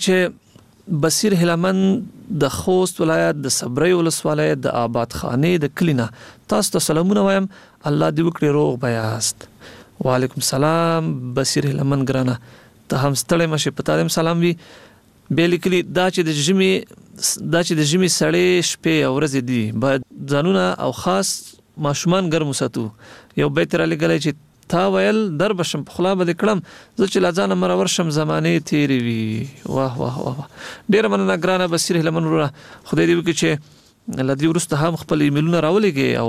چې بصیر هلمن د خوست ولایت د صبري ولسوالۍ د آباد خانه د کلینا تاسو ته سلامونه وایم. الله دې وکړي روغ بیاست. وعلیکم السلام بصیر هلمن ګرانه ته هم ستړی مشه پتا دم سلام وی. به لیکلی دا چې د جمی دا چې د جمی سړې شپې او ورځې دي باید ځانونه او خاص ماشومان ګرم وساتو. یو بیت را لګلای چې تا ویل در بشم په خلا بده کړم زه چې لازانه مرور شم زمانه تیری وی. واه واه واه ډیر مننه ګرانه بصیر هلمن وروره خدای دې وکړي چې لدی ورسته هم خپل ایمیلونه راولېږي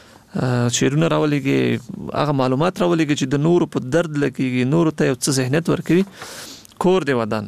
او شیرونه راولېږي هغه معلومات راولېږي چې د نور په درد لکېږي نور ته یو څه ذهنیت ورکوي کور دی ودان.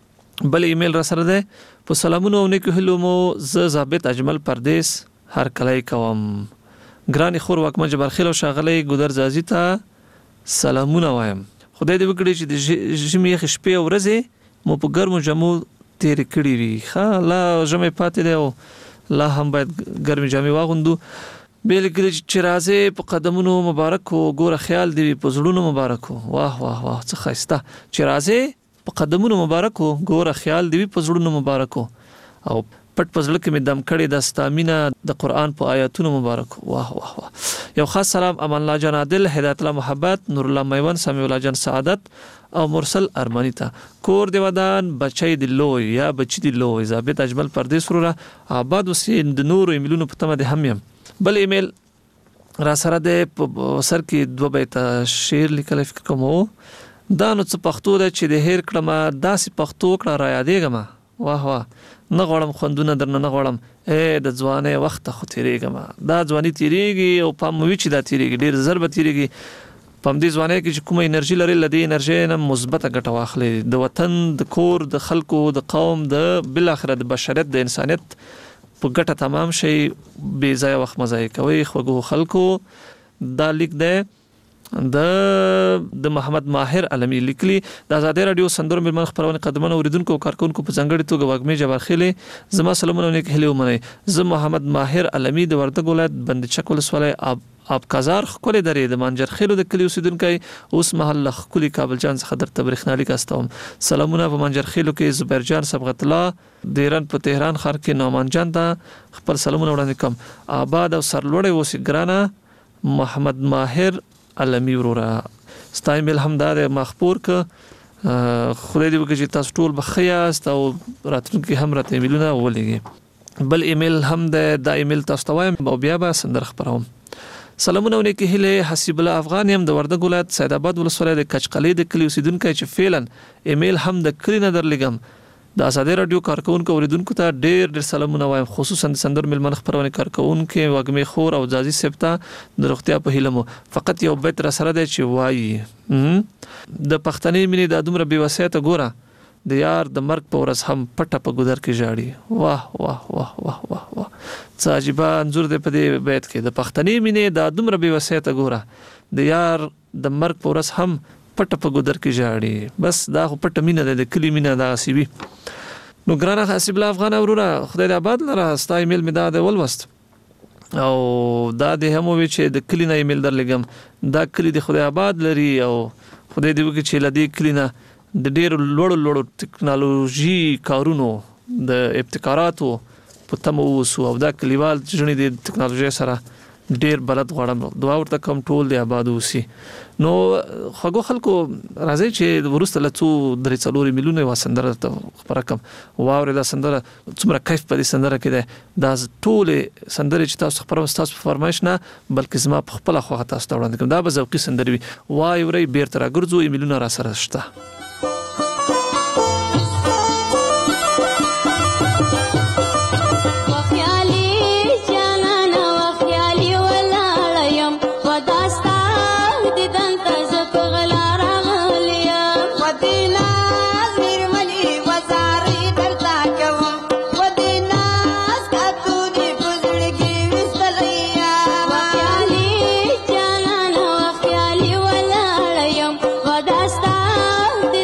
بل ایمیل را سره ده په سلامونو او نیکو هلو مو ز ضابط اجمل پردیس هر کله کوم ګرانی خور وکمه جبر خیل او شاغلی ګودر زازی ته سلامونه وایم. خدای دې وکړي چې د جمی خشپې او ورځې مو په ګرمو جامو تیر کړی وي. ښه لا جمع پاتې دی او لا هم باید ګرمي جامې واغوندو. بیل کې چې راځي په قدمونو مبارک او ګوره خیال دی په زړونو مبارک. واه واه واه څه خسته چې راځي په قدمونو مبارک او ګوره خیال دی په زړونو مبارک او پټ پزړه کې مې دم کړي د ستامینه د قران په آیاتونو مبارک. واه واه واه یو خاص سلام امان الله جان عادل هدایت الله محبت نور الله میوان سامي الله جان سعادت او مرسل ارمانی ته کور دی ودان بچی دی لوی یا بچی دی لوی ضابط اجمل پردیس وروره آباد وسین د نور ایمیلونو په تمه د همیم. بل ایمیل را سره د سر کې دوه بیت شعر لیکل فکر کوم دا نو څه پښتو ده چې د هیر کړم داسې پښتو کړه را یادېږم. واه واه نه غواړم خوندونه درنه نه غواړم اے د ځوانې وخت خو تیریږم دا ځواني تیریږي او پام وی چې دا تیریږي ډیر زر به تیریږي. پم دې ځوانې کې چې کومه انرژي لري لدی انرژي نه مثبت ګټه واخلي د وطن د کور د خلکو د قوم د بل اخر د بشریت د انسانیت په ګټه تمام شي بې ځای وخت مزای کوي خوګو خلکو. دا لیک ده د د محمد ماهر علمی لیکلی د آزادی رادیو سندرو ملمن خبرونه قدمونه اوریدونکو کارکونکو په ځنګړي توګه واګمې جبر خېلې زما سلامونه نیک هلي ومني. زه محمد ماهر علمی د وردګ ولایت بندچک ولسوالۍ اب اب کازار خپل درې د منجر خېلو د کلی اوسیدونکو اوس محل خولي کابل جان څخه در تبریخنالي کاستوم. سلامونه په منجر خېلو کې زبیر جان صبغت الله د ایران په تهران ښار کې نومان جان ته خپل سلامونه وړاندې کوم. آباد او سرلوړی اوسې ګرانه محمد ماهر علمی وروره ستا ایمیل هم دا مخبور ک خدای دې وکړي چې تاسو ټول بخیاست او راتلونکي هم راته ایمیلونه ولېږي. بل ایمیل هم د ایمیل تاسو ته وایم او بیا به سندر خبروم. سلامونه ونیکي هله حسیب الله افغان يم د وردګ ولایت سید آباد ولسوالۍ د کچقلې د کلی اوسیدونکو چې فعلا ایمیل هم د کلی نه درلګم. د آزادی رادیو کارکونکو اوریدونکو ته ډیر ډیر سلامونه وایم خصوصا د سندر ملمن خبرونه کارکونکو وګمې خور او ځازي سپتا د روغتیا په هیلمو. فقط یو بیت را سره دی چې وایي د پښتنې مینې د دومره بې وسیته ګوره د یار د مرګ په ورځ هم پټه په ګودر کې ژاړي. واه واه واه واه واه واه څه عجیبه انځور دی په دې بیت کې د پښتنې مینې د دومره بې وسیته ګوره د یار د مرګ په ورځ هم پټه په ګودر کې ژاړي. بس دا خو پټه مینه ده د کلی مینه دا سیوی. نو ګرانه حسیب الله افغان وروره خدای دې آباد لره ستا ایمیل مې دا د ولوست او دا د هم وی چې د کلی نه ایمیل درلګم. دا کلی د خدای آباد لري او خدای دې وکړي چې لدی کلی نه د ډېر لوړو لوړو ټکنالوژي کارونو د ابتکاراتو په تمه اوسو او دا کلیوال ژوند د ټکنالوژي سره ډیر بلد غواړم دعا ورته کوم ټول دی آباد اوسي. نو خغو خلکو راځي چې ورسته لڅو درې څلور میلیونه وسندره خبره کوم واورې دا سندره څومره کیف په دې سندره کې ده دا ټول سندره چې تاسو خبره تاسو فرمایش نه بلکې زما په خپل خو تاسو ته وړاندې کوم دا به ذوقي سندره وي وای ورې بیرته راګرځو میلیونه را سره شته.
Dasta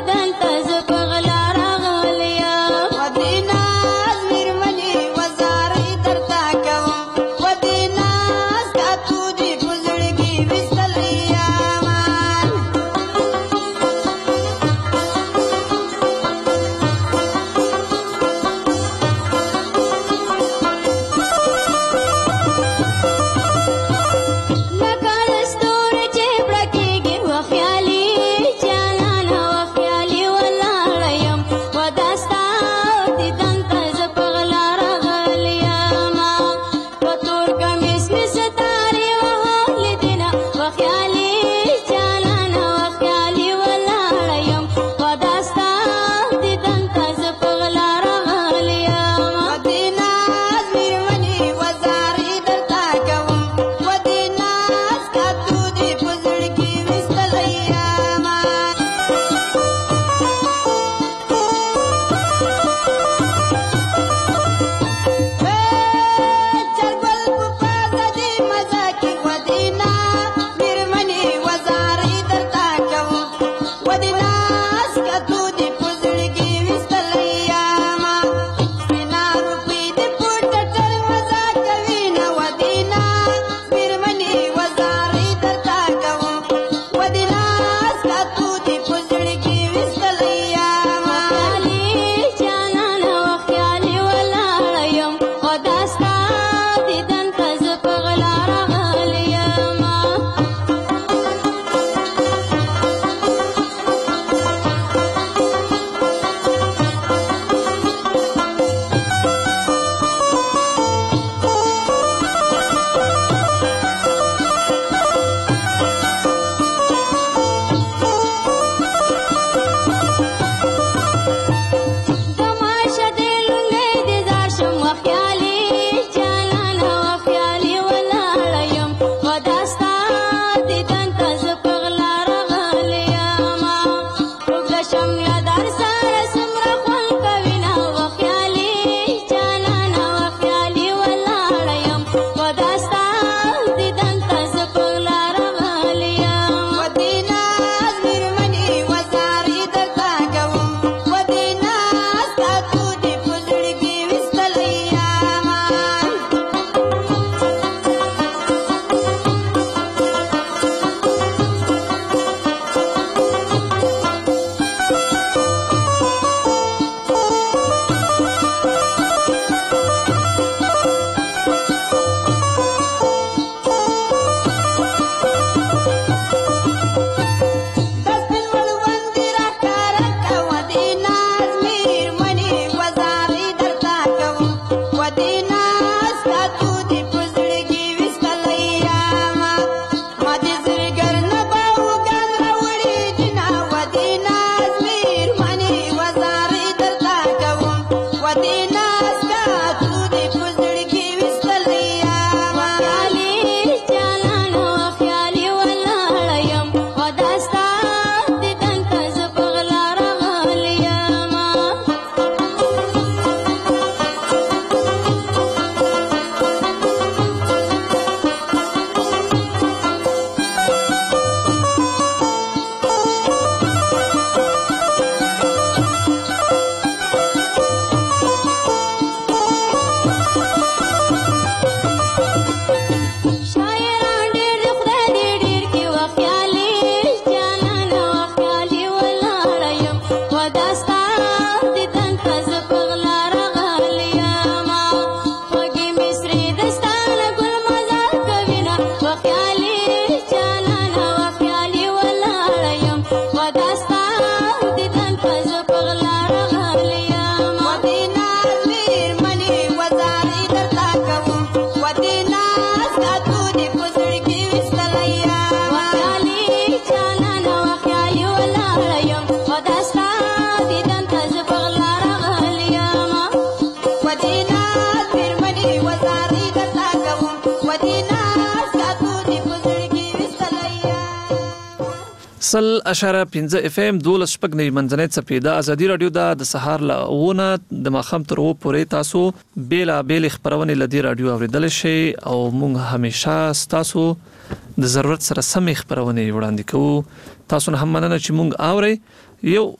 سل اشاره پنځه اف ام دولس شپږ نه منځنۍ څپې د ازادي رادیو د سهار لونه د ماخام تر و پورې تاسو بیلا بیل خبرونه لدی رادیو اوریدل شي او موږ همیشه تاسو د ضرورت سره سم خبرونه وړاندې کوو. تاسو نه هم مننه چې موږ اوري. یو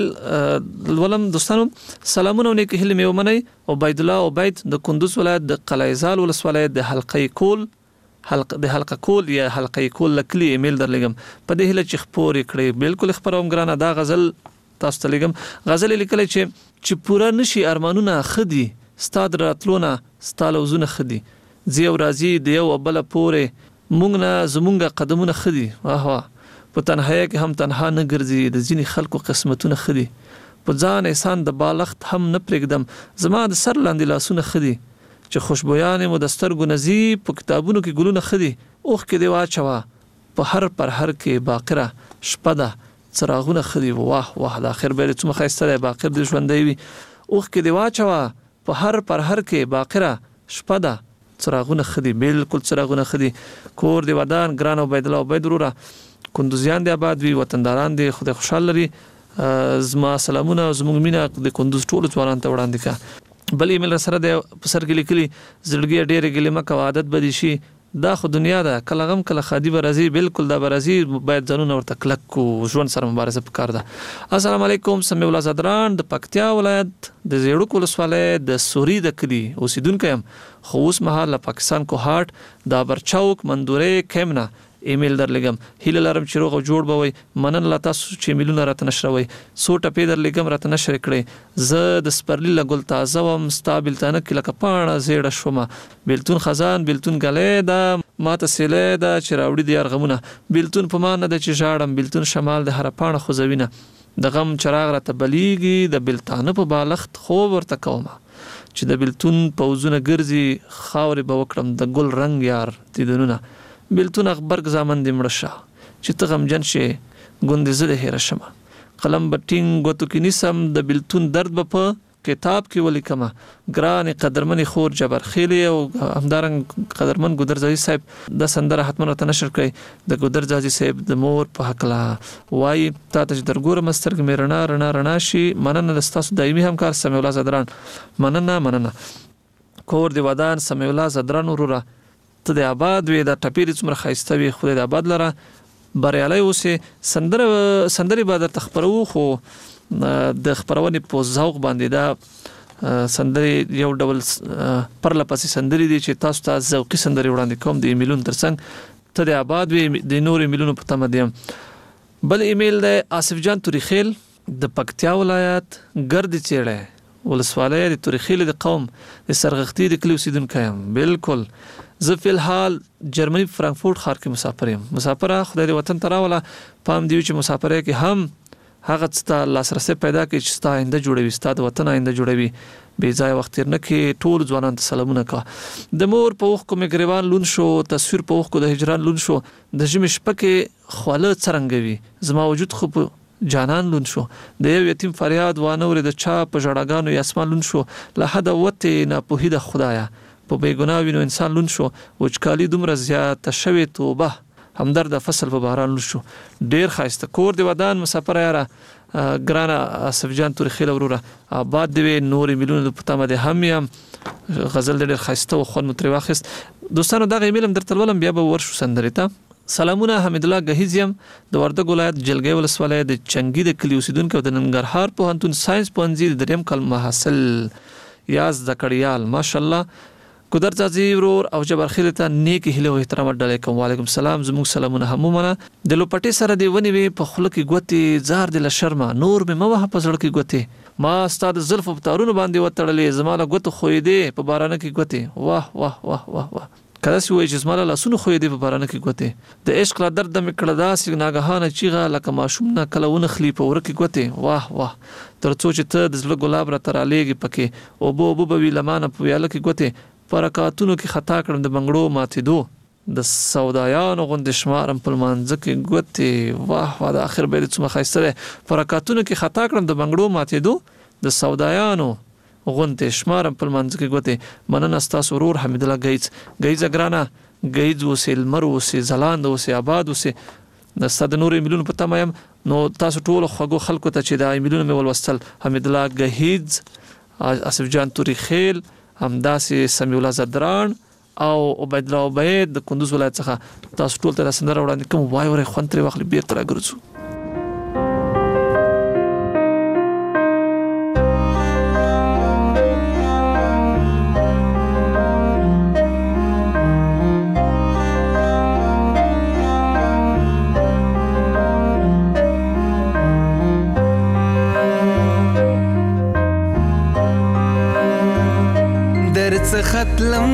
ایمیل ولم دوستانو سلامونه نیک هیله مې ومنئ. عبید الله عبید د کندوز ولایت د قلعهزال ولسوالۍ د حلقې کول حلقه د حلقه کول یا حلقه کول لکلی ایمیل درلګم په دې هله چې خبرې کړې بالکل خبروم ګرانه دا غزل تاسو ته لګم. غزل لیکل چې چې پورا نشي ارمانونه خدي ستاد راتلونه ستاله وزونه خدي زیو راضي د یو بل پورې مونږ نه زمونږه قدمونه خدي. واه واه په تنهایی کې هم تنها نه ګرځي د ځینې خلکو قسمتونه خدي په ځان احسان د بالغت هم نه پرېږدم زما د سر لاندې لاسونه خدي چې خوشبویانې مو د سترګو نزي په کتابونو کې ګلونه خدي اوخ کې دی واچوا په هر پر هر کې باقره شپه ده څراغونه خدي. واه واه د اخر به څومره ښایسته دی باقر د ژوندۍ وي اوخ کې دی واچوا په هر پر هر کې باقره شپه ده څراغونه خدي بالکل څراغونه خدي. کور دی ودان ګران عبید الله عبید وروره کندوزیان دی آباد وي وطنداران دی خدای خوشحال لري. زما سلامونه زموږ مینه د کندوز ټولو ځوانانو ته وړاندې کا. بل ایمیل سره د په سر کې لیکلي زړګي ډېر ګلمه کا عادت بدی شي دا خو دنیا ده کله غم کله خادي برازي بالکل دا برازي باید ځانونه ورته کلک کو ژوند سره مبارزه وکړه. السلام علیکم سمي الله زدران د پکتیا ولایت د زیړو ولسوالۍ د سوري د کلی اوسیدونکو يم خو اوس مهال پاکستان کو هاټ د برچاوک مندورې کیمنا ایمیل درلګم هیله لرم چې روغ او جوړ بوي منن لا تاسو چې ایمیلونه راته نشروي سو ټپې درلګم راته نشر کړي زه د سپرلی لګول تازه وم ستابل تنه کله کپانه زیړه شوم بلتون خزان بلتون غلې دا ماته سیلې دا چې راوړي د یارغمونه بلتون په مان د چې ژاړم بلتون شمال د هرپانه خوځوینه د غم چراغ راته بلیږي د بلتانه په بالښت خو ورته کومه چې د بلتون پوزونه ګرځي خاورې به وکړم د ګل رنگ یار دیدنونه بلتون اخبرګ زامن دې مړشه چې ته غمجن شې ګوندې زه د هېره شمه قلم به ټینګ ګوتو کې نیسم د بلتون درد به په کتاب کې ولیکمه ګرانې قدرمنې خور جبر خیلی او همدارنګ قدرمن ګودرزادي صاحب د سندره حتما راته نشر کړئ د ګودرزادي صاحب د مور په هکله وایي تا ته چې درګورم سترګې مې رڼا رڼا رڼا شي مننه د ستاسو دایمي همکار سمیع الله زدران مننه مننه. کور دی ودان سمیع الله زدران وروره ته د آباد وي د ټپېرې څومره ښایسته وي خدای د آباد لره بریالی اوسې. سندره سندرې به درته خپرو خو د خپرونې په ذوق باندې دا سندرې یو ډول پرله پسې سندرې دي چې تاسو ته ذوقي سندرې وړاندې کوم د ایمیلونو ترڅنګ ته د آباد وي د نور ایمیلونو په تمه دیم. بل ایمیل د آصف جان توریخیل د پکتیا ولایت ګرد چیړه ولسوالۍ د توریخیل د قوم د سرغختی د کلی اوسیدونکی یم. بالکل زه فی الحال جرمني فرانکفورت ښار کې مسافر یم. مسافره خدای دې وطن ته راوله پام دی چې مسافرۍ کې هم هغه څه ته لاسرسی پیدا کړي چې ستا آینده جوړوي ستا د وطن آینده جوړوي بې ځایه وخت تېر نه کړي. ټول ځوانانو ته سلامونه کوه. د مور په اوښکو مې ګریوان لوند شو تصویر په اوښکو د هجران لوند شو د ژمي شپه کې خوله څرنګه وي زما وجود خو په جانان لون شو د یو یتیم فریاد وانه ورې د چا په ژړاګانو یا اسمان لون شو له حده وتې ناپوهي د خدایه په بېګناه وینو انسان لون شو وچکالي دومره زیاته شوې توبه همدرد فصل په باران لون شو. ډېر ښایسته کور دی ودان مسافر یاره ګرانه آصف جان توریخیل وروره آباد دی وي نورې میلونه په تمه دی هم یم غزل ډېر ښایسته و خوند مو ترې واخیست. دوستانو دغه ایمیل هم درته لولم بیا به ورشو سندرې ته. سلامونه حمید الله گهیز یم د وردګ ولایت جلګۍ ولسوالۍ د چنګي د کلي اوسیدونکی او د ننګرهار پوهنتون ساينس پوهنځي د دریم کال محصل یا زده کړیال ماشاءالله ګودرزادي ورور او جبرخیل ته نیک هیله او احترام ډالې کوم. وعلیکم السلام زموږ سلامونه هم ومنه. د لوپټې سره دی ونی وي په خوله کې ګوتې زار د لشرما نور مې مو په زړه کې ګوتې ما ستاد زلف په تارونو باندې وتړلې زماله ګوت خوې دی په بارانه کې ګوتې واه واه واه واه واه کله چې وای چې زماله لاسونه خوې دی په بارانه کې ګوتې د عشق لا درد مې کړه داسې ناګهانه چیغه لکه ماشوم نه کله ونه خلی په ورکه ګوتې واه واه تر څو چې ته د زړه ګلاب را ترالېږي پکې او بو بو به لمانه په یاله کې ګوتې پرکاتونو کې خطا کړم د بنگړو ماتېدو د سودایانو غوندې شمارم په لمانځه کې ګوتې واه واه د اخر به څومره ښایسته دی پرکاتونو کې خطا کړم د بنگړو ماتېدو د سودایانو غونته شمارم په منځ کې ګوتې مننه ستاسو ورور حمید الله گیز گیز ګرانه گیز وسیل مر وسې زلاند وسې آباد وسې د ستاسو نور ایمیلونو په تمه یم. نو تاسو ټول خوږو خلکو ته چې د ایمیلونو مې ولوستل، حمید الله گهیز، اسف جان توری خیل، همداسې سمیع الله زدران او عبید الله عبید د کندوز ولایت څخه، تاسو ټول ته سندره وړاندې کوم. وای ورې خوند ترې واخلي، بیرته راګرځو.
ختلم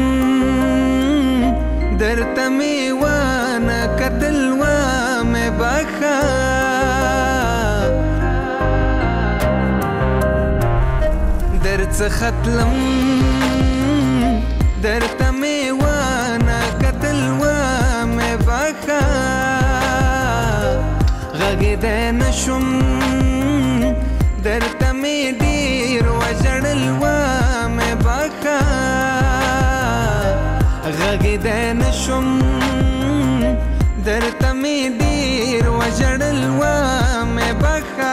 درته می وانه کتل و می بخا درته ختلم درته می وانه کتل و می بخا غږ دې نشم درته می ډیر وجړل و می بخا غږ دې نشم درته می ډیر وجړل و می بخا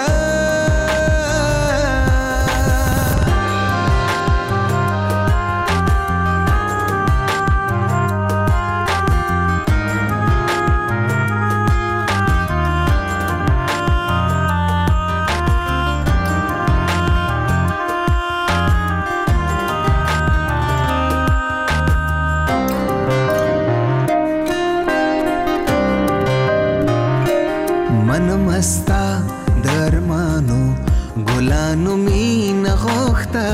مستا درمانو ګلانو مين غوخته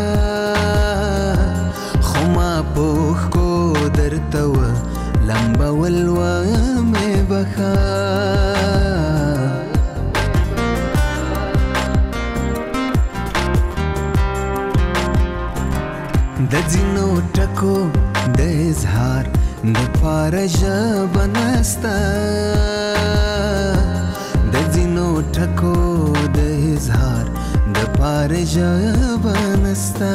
خو ما پوخ کو درته و لمبول و مې بخا د ځینو ټکو د اظهار د پاره ژبه نسته د ځینو ټکو د اظهار د پاره ژبه نسته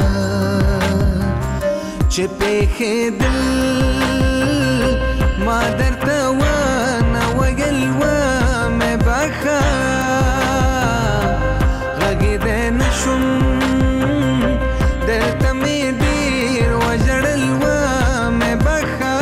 چې پېښېدل ما درته ونه ویل ومې بخا غږېدی نشم درته مې ډېر وژړل ومې بخا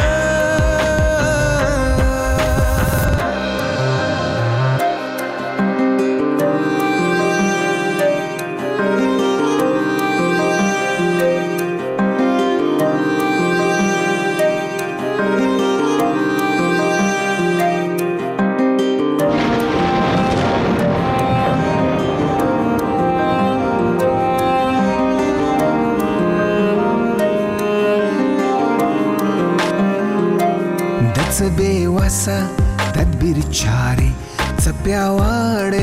څه بېوسه تدبیر چارې څه پیاوړی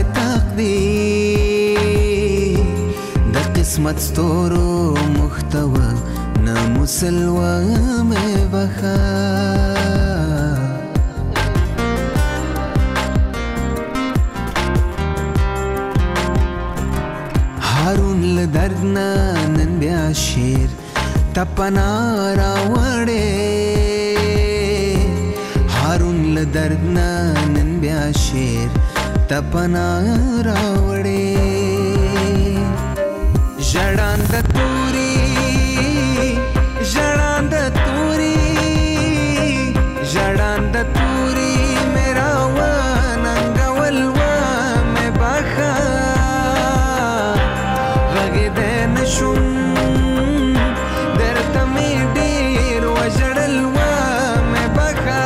تقدیر د قسمت ستورو محتوه نه مسلوه مې بخا هارون له درد نه نن بیا شعر تپنا راوړې هارون له درد نه نن بیا شعر تپنا راوړې ژړاند توري ژړاند توري ژړاند توري میرا وننګول و مې بخا غږېدی نشم درته مې ډېر وژړل و مې بخا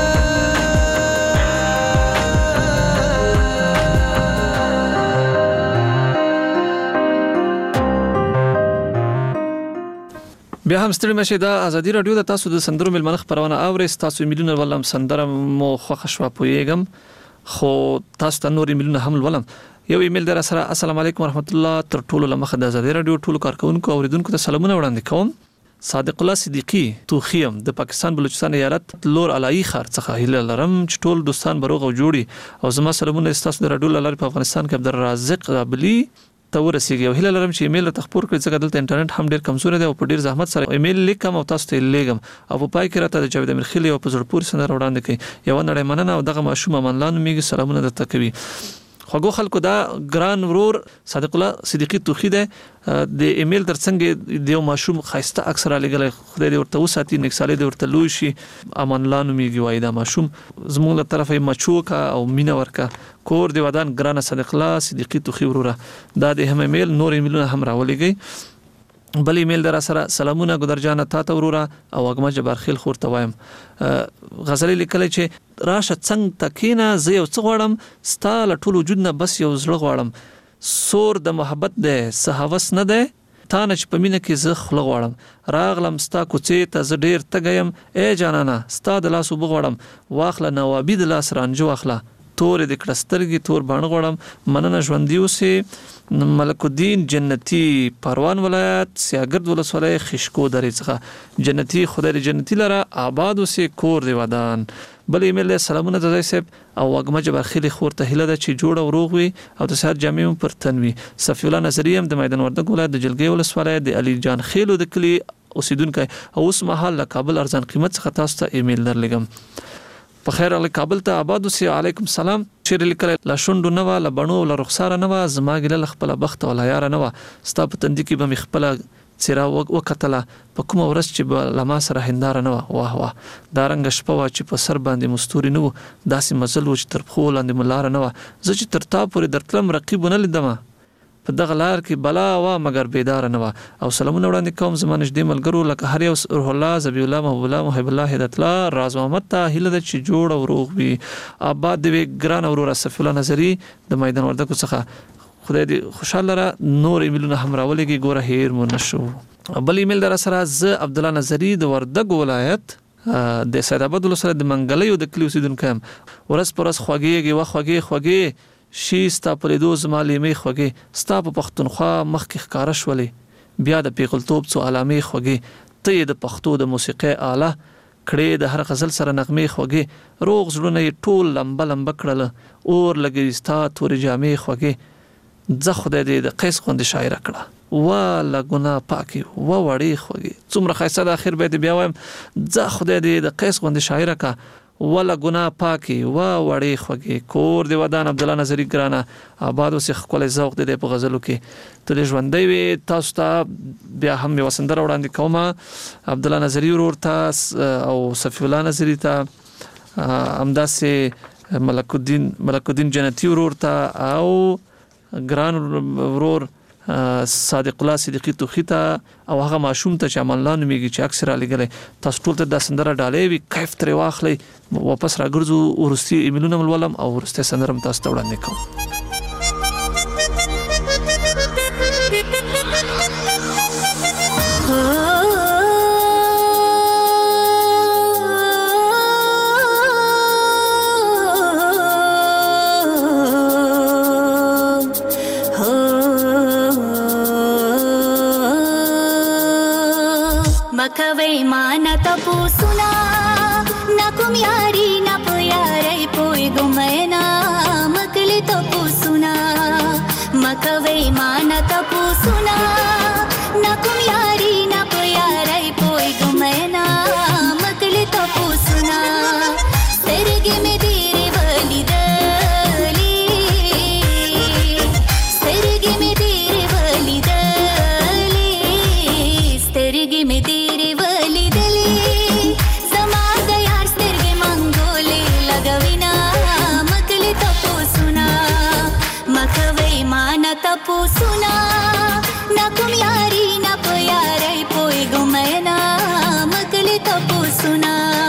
بیا هم ستړي مشه دا ازادي رادیو د تاسو د سندرو ملمنه خبرونه اورئ تاسو ایمیلونه ولهم سندره مو خوښ شو پویګم خو تاسو ته نور ایمیلونه هم ولهم یو ایمیل در سره السلام علیکم ورحمت الله تر ټولو لمخه د ازادي رادیو ټولو کارکونکو اوریدونکو ته سلامونه وړاندې کوم صادق الله صدیقی توخیم د پاکستان بلوچستان ایالت لور علای خار څخه هیله لرم چې ټول دوستان بروغ او جوړي او زما سلامونه تاسو د رادیو لاره په افغانستان کې عبدالرازق غابلی ته ورسیږي. او هیله لرم چې ایمیل ته خپور کړئ ځکه دلته انټرنیټ هم ډیر کمزور دی او په ډیر زحمت سره ایمیل لیکم او تاسو ته لیږم. او په پای کې راته د جاوید امیرخیل یو په زړه پورې سندره وړاندې کړي. یو نړۍ مننه او دغه ماشوم امان الله نومیږي. سلامونه درته کوي. خوږو خلکو دا ګران ورور صادق الله صدیقی توخی ده د ایمیل ترڅنګ د یو ماشوم خاصه اکثر لګل خدای دې ورته وساتي نیک سالي دې ورته لوي شي. امان الله نومیږي وای دا ماشوم زموږ له طرفه مچوکا او مینا ورکا کور دی ودان ګران صادق الله صدیقی توخی وروره دا د هم ایمیل نور ایمیلونه هم راولېږي. بل ایمیل در سره سلامونه ګدر جان تا ته وروره او اګما جبار خیل خور ته وایم. غزل لیکل چې راشه څنګه تکینا زه یو څه غواړم ستاله ټول وجود نه بس یو زړه غواړم سور د محبت ده سهوس نه ده تا نه چې پمینه کې زه خله غواړم راغلم ستا کوڅې ته زه ډیر تګیم ای جانانا ستا د لاس وب غواړم واخله نوابي د لاس رانجو واخله تور د کړسترګي تور باڼه غواړم مننه ژوندۍ اوسې. ملک الدین جنتی پروان ولایت سیاګرد ولسوالۍ خشکو درې څخه جنتی خدای جنتی لره آباد اوسې کور دی ودان. بل ایمیل سلامونه د ځای صاحب او وګمه جبر خیلی خور ته هیله ده چې جوړ او روغ وي او د صحت جامع پر تن وي. صفی الله نظری هم د میدان وردګ ولایت د جلګي ولسوالۍ د علي جان خیلو د کلی اوسیدونکو او اوس مهال له کابل ارزان قیمت څخه تاسو ته ایمیل درلګم. په خیر علی کابل ته آباد اوسئ. علیکم سلام. شیر لیکل لا شوندو نه وا لا بڼو لا رخسار نه وا زما ګل خپل بخت ولا یار نه وا ستا په تندې کې به مخپل چیرې وکتله په کوم ورځ چې به لما سره هنداره نه وا واه واه دا رنګ شپه وا چې په سر باندې مستوري نه و داسې مزل و چې تر خو لاندې ملار نه وا زه چې تر تا پورې درتلم رقیب نه لیدم په دغه لار کې بلا وا مگر بیدار نه وا. او سلامونه وړاندې کوم زمانه دې ملګرو لکه هر یو روح الله زبی الله محبوب الله محب الله هدایت الله راز محمد ته هیله د چې جوړ او روغ وي آباد دی ګران اورور صفی الله نظری د میدان وردګ څخه خدای دې خوشاله را نور ایمیلونه هم راولېږي ګوره هیر مو نشو. بل ایمیل در سره ز عبد الله نظری د وردګ ولایت د سید آباد ولسوالۍ د منګلیو د کلی اوسیدونکو هم ورځ پر ورځ خوږیږي و خوږی خوږی شي ستا پر دو زما لیمې خوږی ستا په پښتونخوا مخکې ښکاره شولې بیا د پیغلتوب څو علامې خوږی ته د پښتو د موسیقۍ آله کړې د هر غزل سره نغمې خوږی روغ زړونه یې ټول لمبه لمبه کړله اور لګي ستا تورې جامې خوږی ځه خدای دې د قیس غوندې شاعره کړه والا ګناه پاکي و وړې خوږی څومره ښایسته د اخر بیت بیا وایم ځه خدای دې د قیس غوندې شاعره کړه ولا ګناه پاکي وا وړې خوږی کور دی ودان عبد الله نظری ګرانه آباد اوسې خپل ذوق دې په غزلو کې ته ژوندۍ وي. تاسو ته بیا هم یو سندره وړاندې کومه عبد الله نظری ورور ته او صفی الله نظری ته همداسې ملک الدین ملک الدین جنتی ورور ته او ګران ورور صادق الله صدیقی توخی ته او هغه ماشوم ته چې امان الله نومیږي چې اکثر لګلې تاسو ټول ته د سندره ډالې وي کیف ترې واخلئ واپس راګرځو ورستي ایمیلونه ولولم او ورسته سندره تاسو ته وړاندې کوم.
मकवई माना तपू सुना ना कुम यारी ना पुयारे पोई गुमैना मकली तपू सुना मकवई माना तपू सुना ना कुम यारी ना पुयारे पोई गुमैना मकली तपू सुना सरगे में तेरे वली दली सरगे में तेरे वली दली सरगे में तपू सुना ना कुम यारी ना प्यारे पोई गुमैना मकली तपू सुना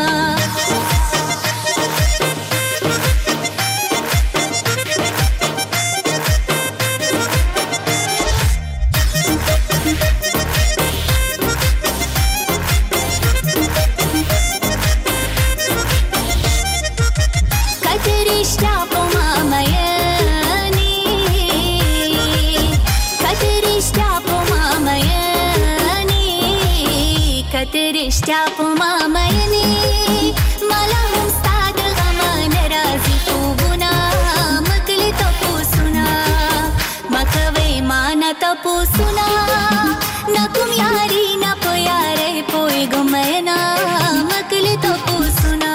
रिश्ता पुमा मयनी मला हम साद गमान राजी तू बुना मकली तो सुना मकवे मान تپوسونه نه کوم یاري نه په یارۍ پوهېږم مینا مکلې تپوسونه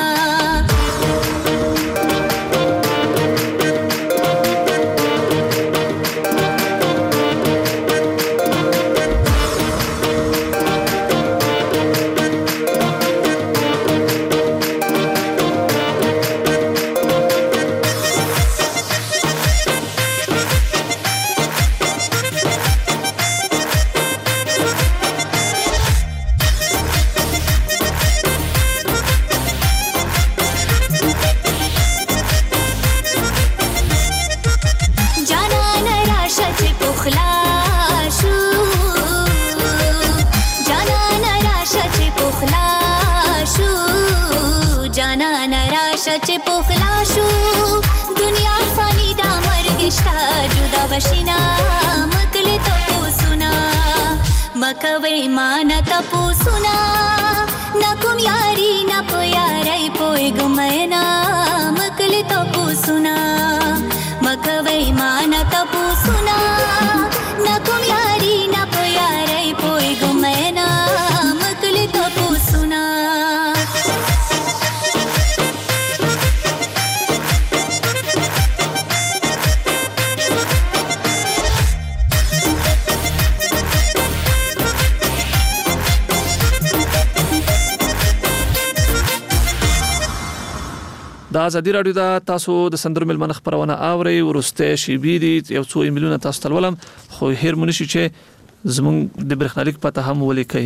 چې پخلا شو دنیا فانی دا مرګ شتا جدا بشینا مکلې تپوسونه مکوي مان تپوسونه نه کوم یاري نه په یارۍ پوهېږم مینا مکلې تپوسونه مکوي مان تپوسونه نه کوم یاري نه په یارۍ پوهېږم مینا مکلې تپوسونه
د ازادي رادیو دا تاسو د سندرو ملمنه خبرونه اوري ورسته شیبې دي یو څو ایمیلونه تاسو تلولم خو هیر مونږ شي چې زموږ د برخنالیک پته هم ولیکي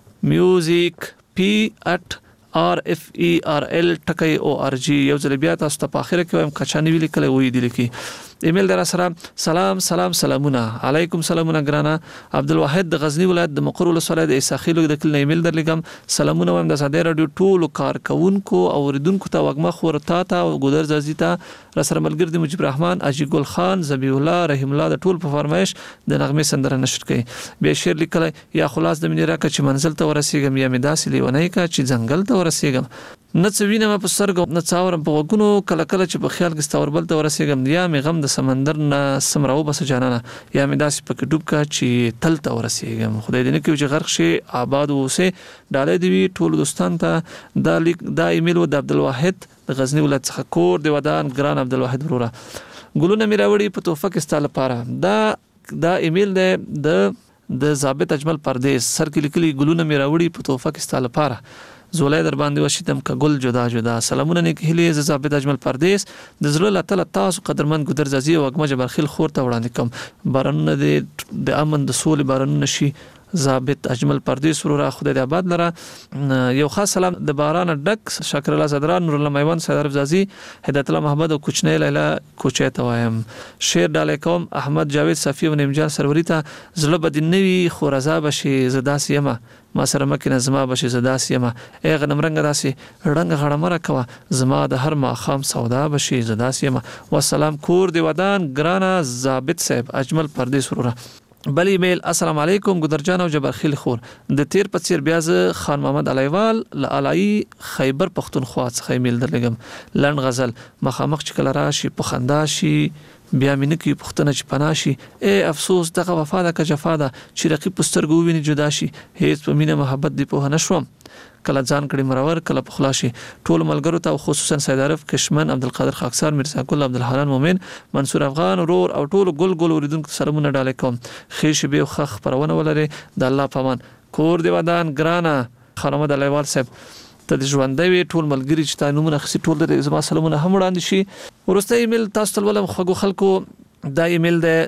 میوزیک پی ات آر اف ای آر ال ټکی او ار جی یو ځل بیا تاسو ته په اخر کې وایم کچانی ویل کله وې دي لیکي ایمیل در سره سلام سلام سلامونه علیکم سلامونه ګرانا عبدالواحد د غزنی ولایت د مقر ولسوالۍ د اساخیلو د کل ایمیل در لګم سلامونه وایم د ازادي رادیو ټول کارکونکو او اوریدونکو ته وګما خورتا ته او ګودر زازیتا را سره ملګری د مجيب رحمان اجي ګل خان زبی الله رحیم الله د ټول په فرمایش د نغمه سندره نشر کړي به شعر لیکل یا خلاص د منیرا ک چې منزل ته ورسیږم یا مداسې لیونی کا چې ځنګل ته ورسیږم نه څوینه ما په سرګو نه څاورم په وګونو کله کله چې په خیال کې ستوربل ته ورسیږم یا می غم د سمندر نه سمراو بس جانانه یا می داسې په ډوب کا چې تل ته ورسیږم خدای دې نه کوي چې غرق شي آباد وسه ډالې دی ټول دوستان ته دا لیک دا ایمیل و د عبدالواحد د غزنی ولایت څخه کور دی ودان ګران عبدالواحد وروره ګلونه می راوړي په توفه کې ستاله لپاره دا دا ایمیل دی د د ضابط اجمل پردیس سر کې لیکلي ګلونه می راوړي په توفه کې ستاله لپاره زولای در باندې وشیدم ک ګل جدا جدا سلامونه نیک هلي ز ضابط اجمل پردیس د زړه لاته تاسو قدرمن ګدر زازي او اګمجه برخیل خور ته وړاندې کوم بارانونه د امن د سولې بارانونه شي ضابط اجمل پردیس ورو خدای دې آباد لره یو خاص سلام د باران ډک شکر الله صدران نور الله میوان صدر زازي هدایت الله محمد او کوچنی لیلا کوچه ته وایم شیر ډاله کوم احمد جاوید صفی او نمجان سروری ته زړه بدنوي خو رضا بشي زدا سیمه ما سره مکه زما بشي زدا سیمه اغه نمرنګ داسي رنګ غړمره کوا زما د هر ما خام سودا بشي زدا سیمه والسلام کور دی ودان ګرانا ضابط صاحب اجمل پردیس ورو بل ایمیل السلام علیکم ګدرجان او جبرخیل خور د تیر پڅیر بیاز خان محمد علیوال لعلی خیبر پختونخوا څخه ایمیل درلګم لند غزل مخامخ چې کله راشي په خندا شي بیا مینه کې پختنه چې پناشي اے افسوس دغه وفا ده که جفا ده چې رقیب پسترګو ویني جدا شي هیڅ په مینه محبت دی په نشوم کله ځان کړي مرور کله په خلاصي ټول ملګرو ته خصوصا سید عارف کشمن عبدالقادر خاکسار مرزا ګل عبدالحنان مومن منصور افغان رور او ټول ګل ګل اوریدونکو سلامونه ډاله کوم خیش به خخ پرونه ولري د الله پامان کور دی ودان ګرانا خرمد علیوال صاحب ته د ژوندوي ټول ملګری چې تاسو نومونه خسي ټول د زما سلامونه هم وړاندې شي ورسته ایمیل تاسو ته ولم خو خلکو دا ایمیل د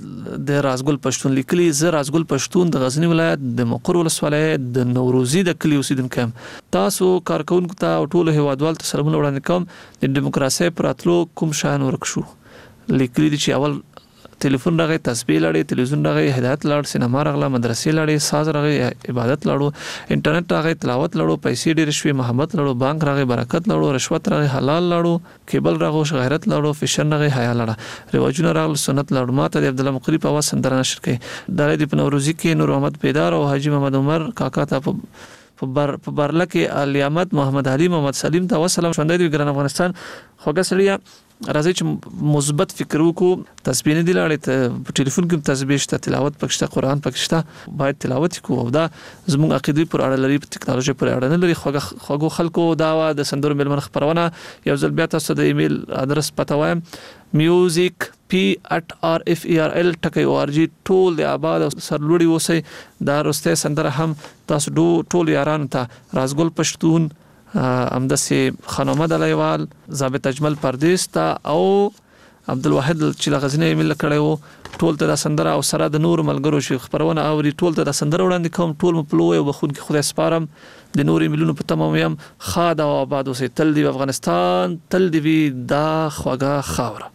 د رازګل پښتون لیکلي ز رازګل پښتون د غزنی ولایت د مقر ولسوالۍ د نوروزی د کلی اوسیدونکو تاسو کارکونکو ته ټول هیوادوال ته سلامونه وړاندې کوم د دیموکراسي پراتلو کوم شان ورکشو لیکلي دي چې اول ټلیفون راغی تسبیح لړې تلویزیون راغی هدایت لړ سینما راغله مدرسې لړې ساز راغی عبادت لړو انټرنیټ راغی تلاوت لړو پیسې ډېر شوي محبت لړو بانک راغی برکت لړو رشوت راغی حلال لړو کیبل راغو غیرت لړو فیشن راغی حیا لړه رواجونه راغله سنت لړو ماته د عبد الله مقری په واسه سندره نشر کړي د دې په نوروزی کې نور محمد پیدار او حاجی محمد عمر کاکا ته په بر په برله کې الیامت محمد علي محمد سلیم ته وسلام شوندې د ګران افغانستان خوګه سړیا راځي چې مثبت فکر وکړو. تسبیح نه دی لاړې ته په ټلیفون کې تسبیح شته، تلاوت پکشته، قرآن پکشته، باید تلاوت وکړو. او دا زموږ عقیدې پر اړه لري، په ټکنالوژي پر اړه نه لري. خوږو خلکو دا د سندرو ملمن خبرونه یو ځل بیا تاسو د ایمیل ادرس پته وایم music p at r f e r l ټکی او ار جی. ټول د آباد او سرلوړي اوسئ. دا رسته سندره هم تاسو ټول یارانو ته رازګل پښتون، همداسې خان محمد علیوال، ضابط اجمل پردیس ته او عبدالواحد چې لغزنی ایمیل کړو، ټول ته د سندره او سره د نور ملګرو چې خبرونه اوري ټول ته د سندره وړاندې کوم. ټول مپلوي او بخون کې خدای سپارم. د نور ایمیلونو په تمام یم. خاد او آباد اوسئ. تل دی افغانستان، تل دی وي دا خواږه خاوره.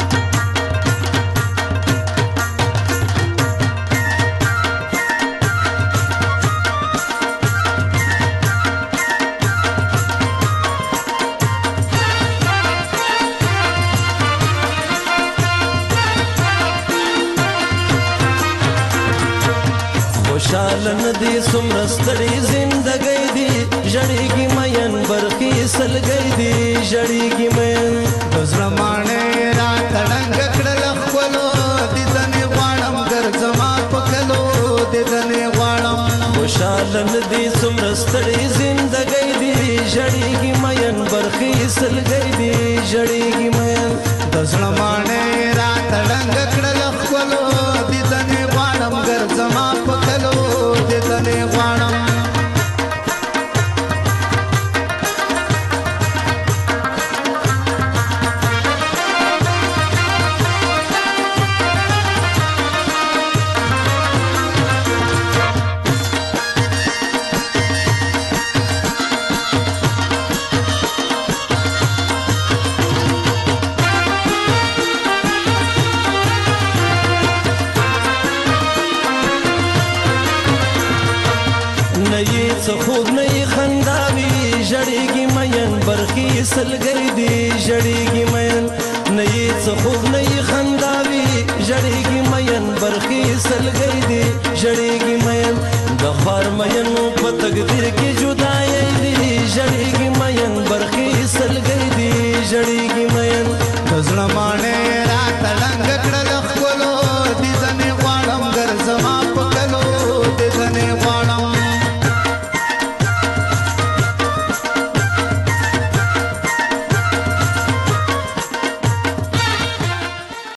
خوشالن دی سمرستړي زندګۍ دی جړېږي مین برخي سلګۍ دی جړېږي مین بزرمانه را تړنګ کړل خپلو د دنې غواړم ګرځما پکلو د دنې غواړم. خوشالن دی سمرستړي زندګۍ دی جړېږي مین برخي سلګۍ دی جړېږي مین بزرمانه را تړنګ کړل خپلو د دنې غواړم ګرځما پکلو د دنې غواړم. خوب نه خنداوي جړېږي مین برخي سلګۍ دی جړېږي مین نه یې خوب نه خنداوي جړېږي مین برخي سلګۍ دی جړېږي مین د خار مین په تقدیر کې جدای دی جړېږي مین برخي سلګۍ دی جړېږي مین د زړه مانه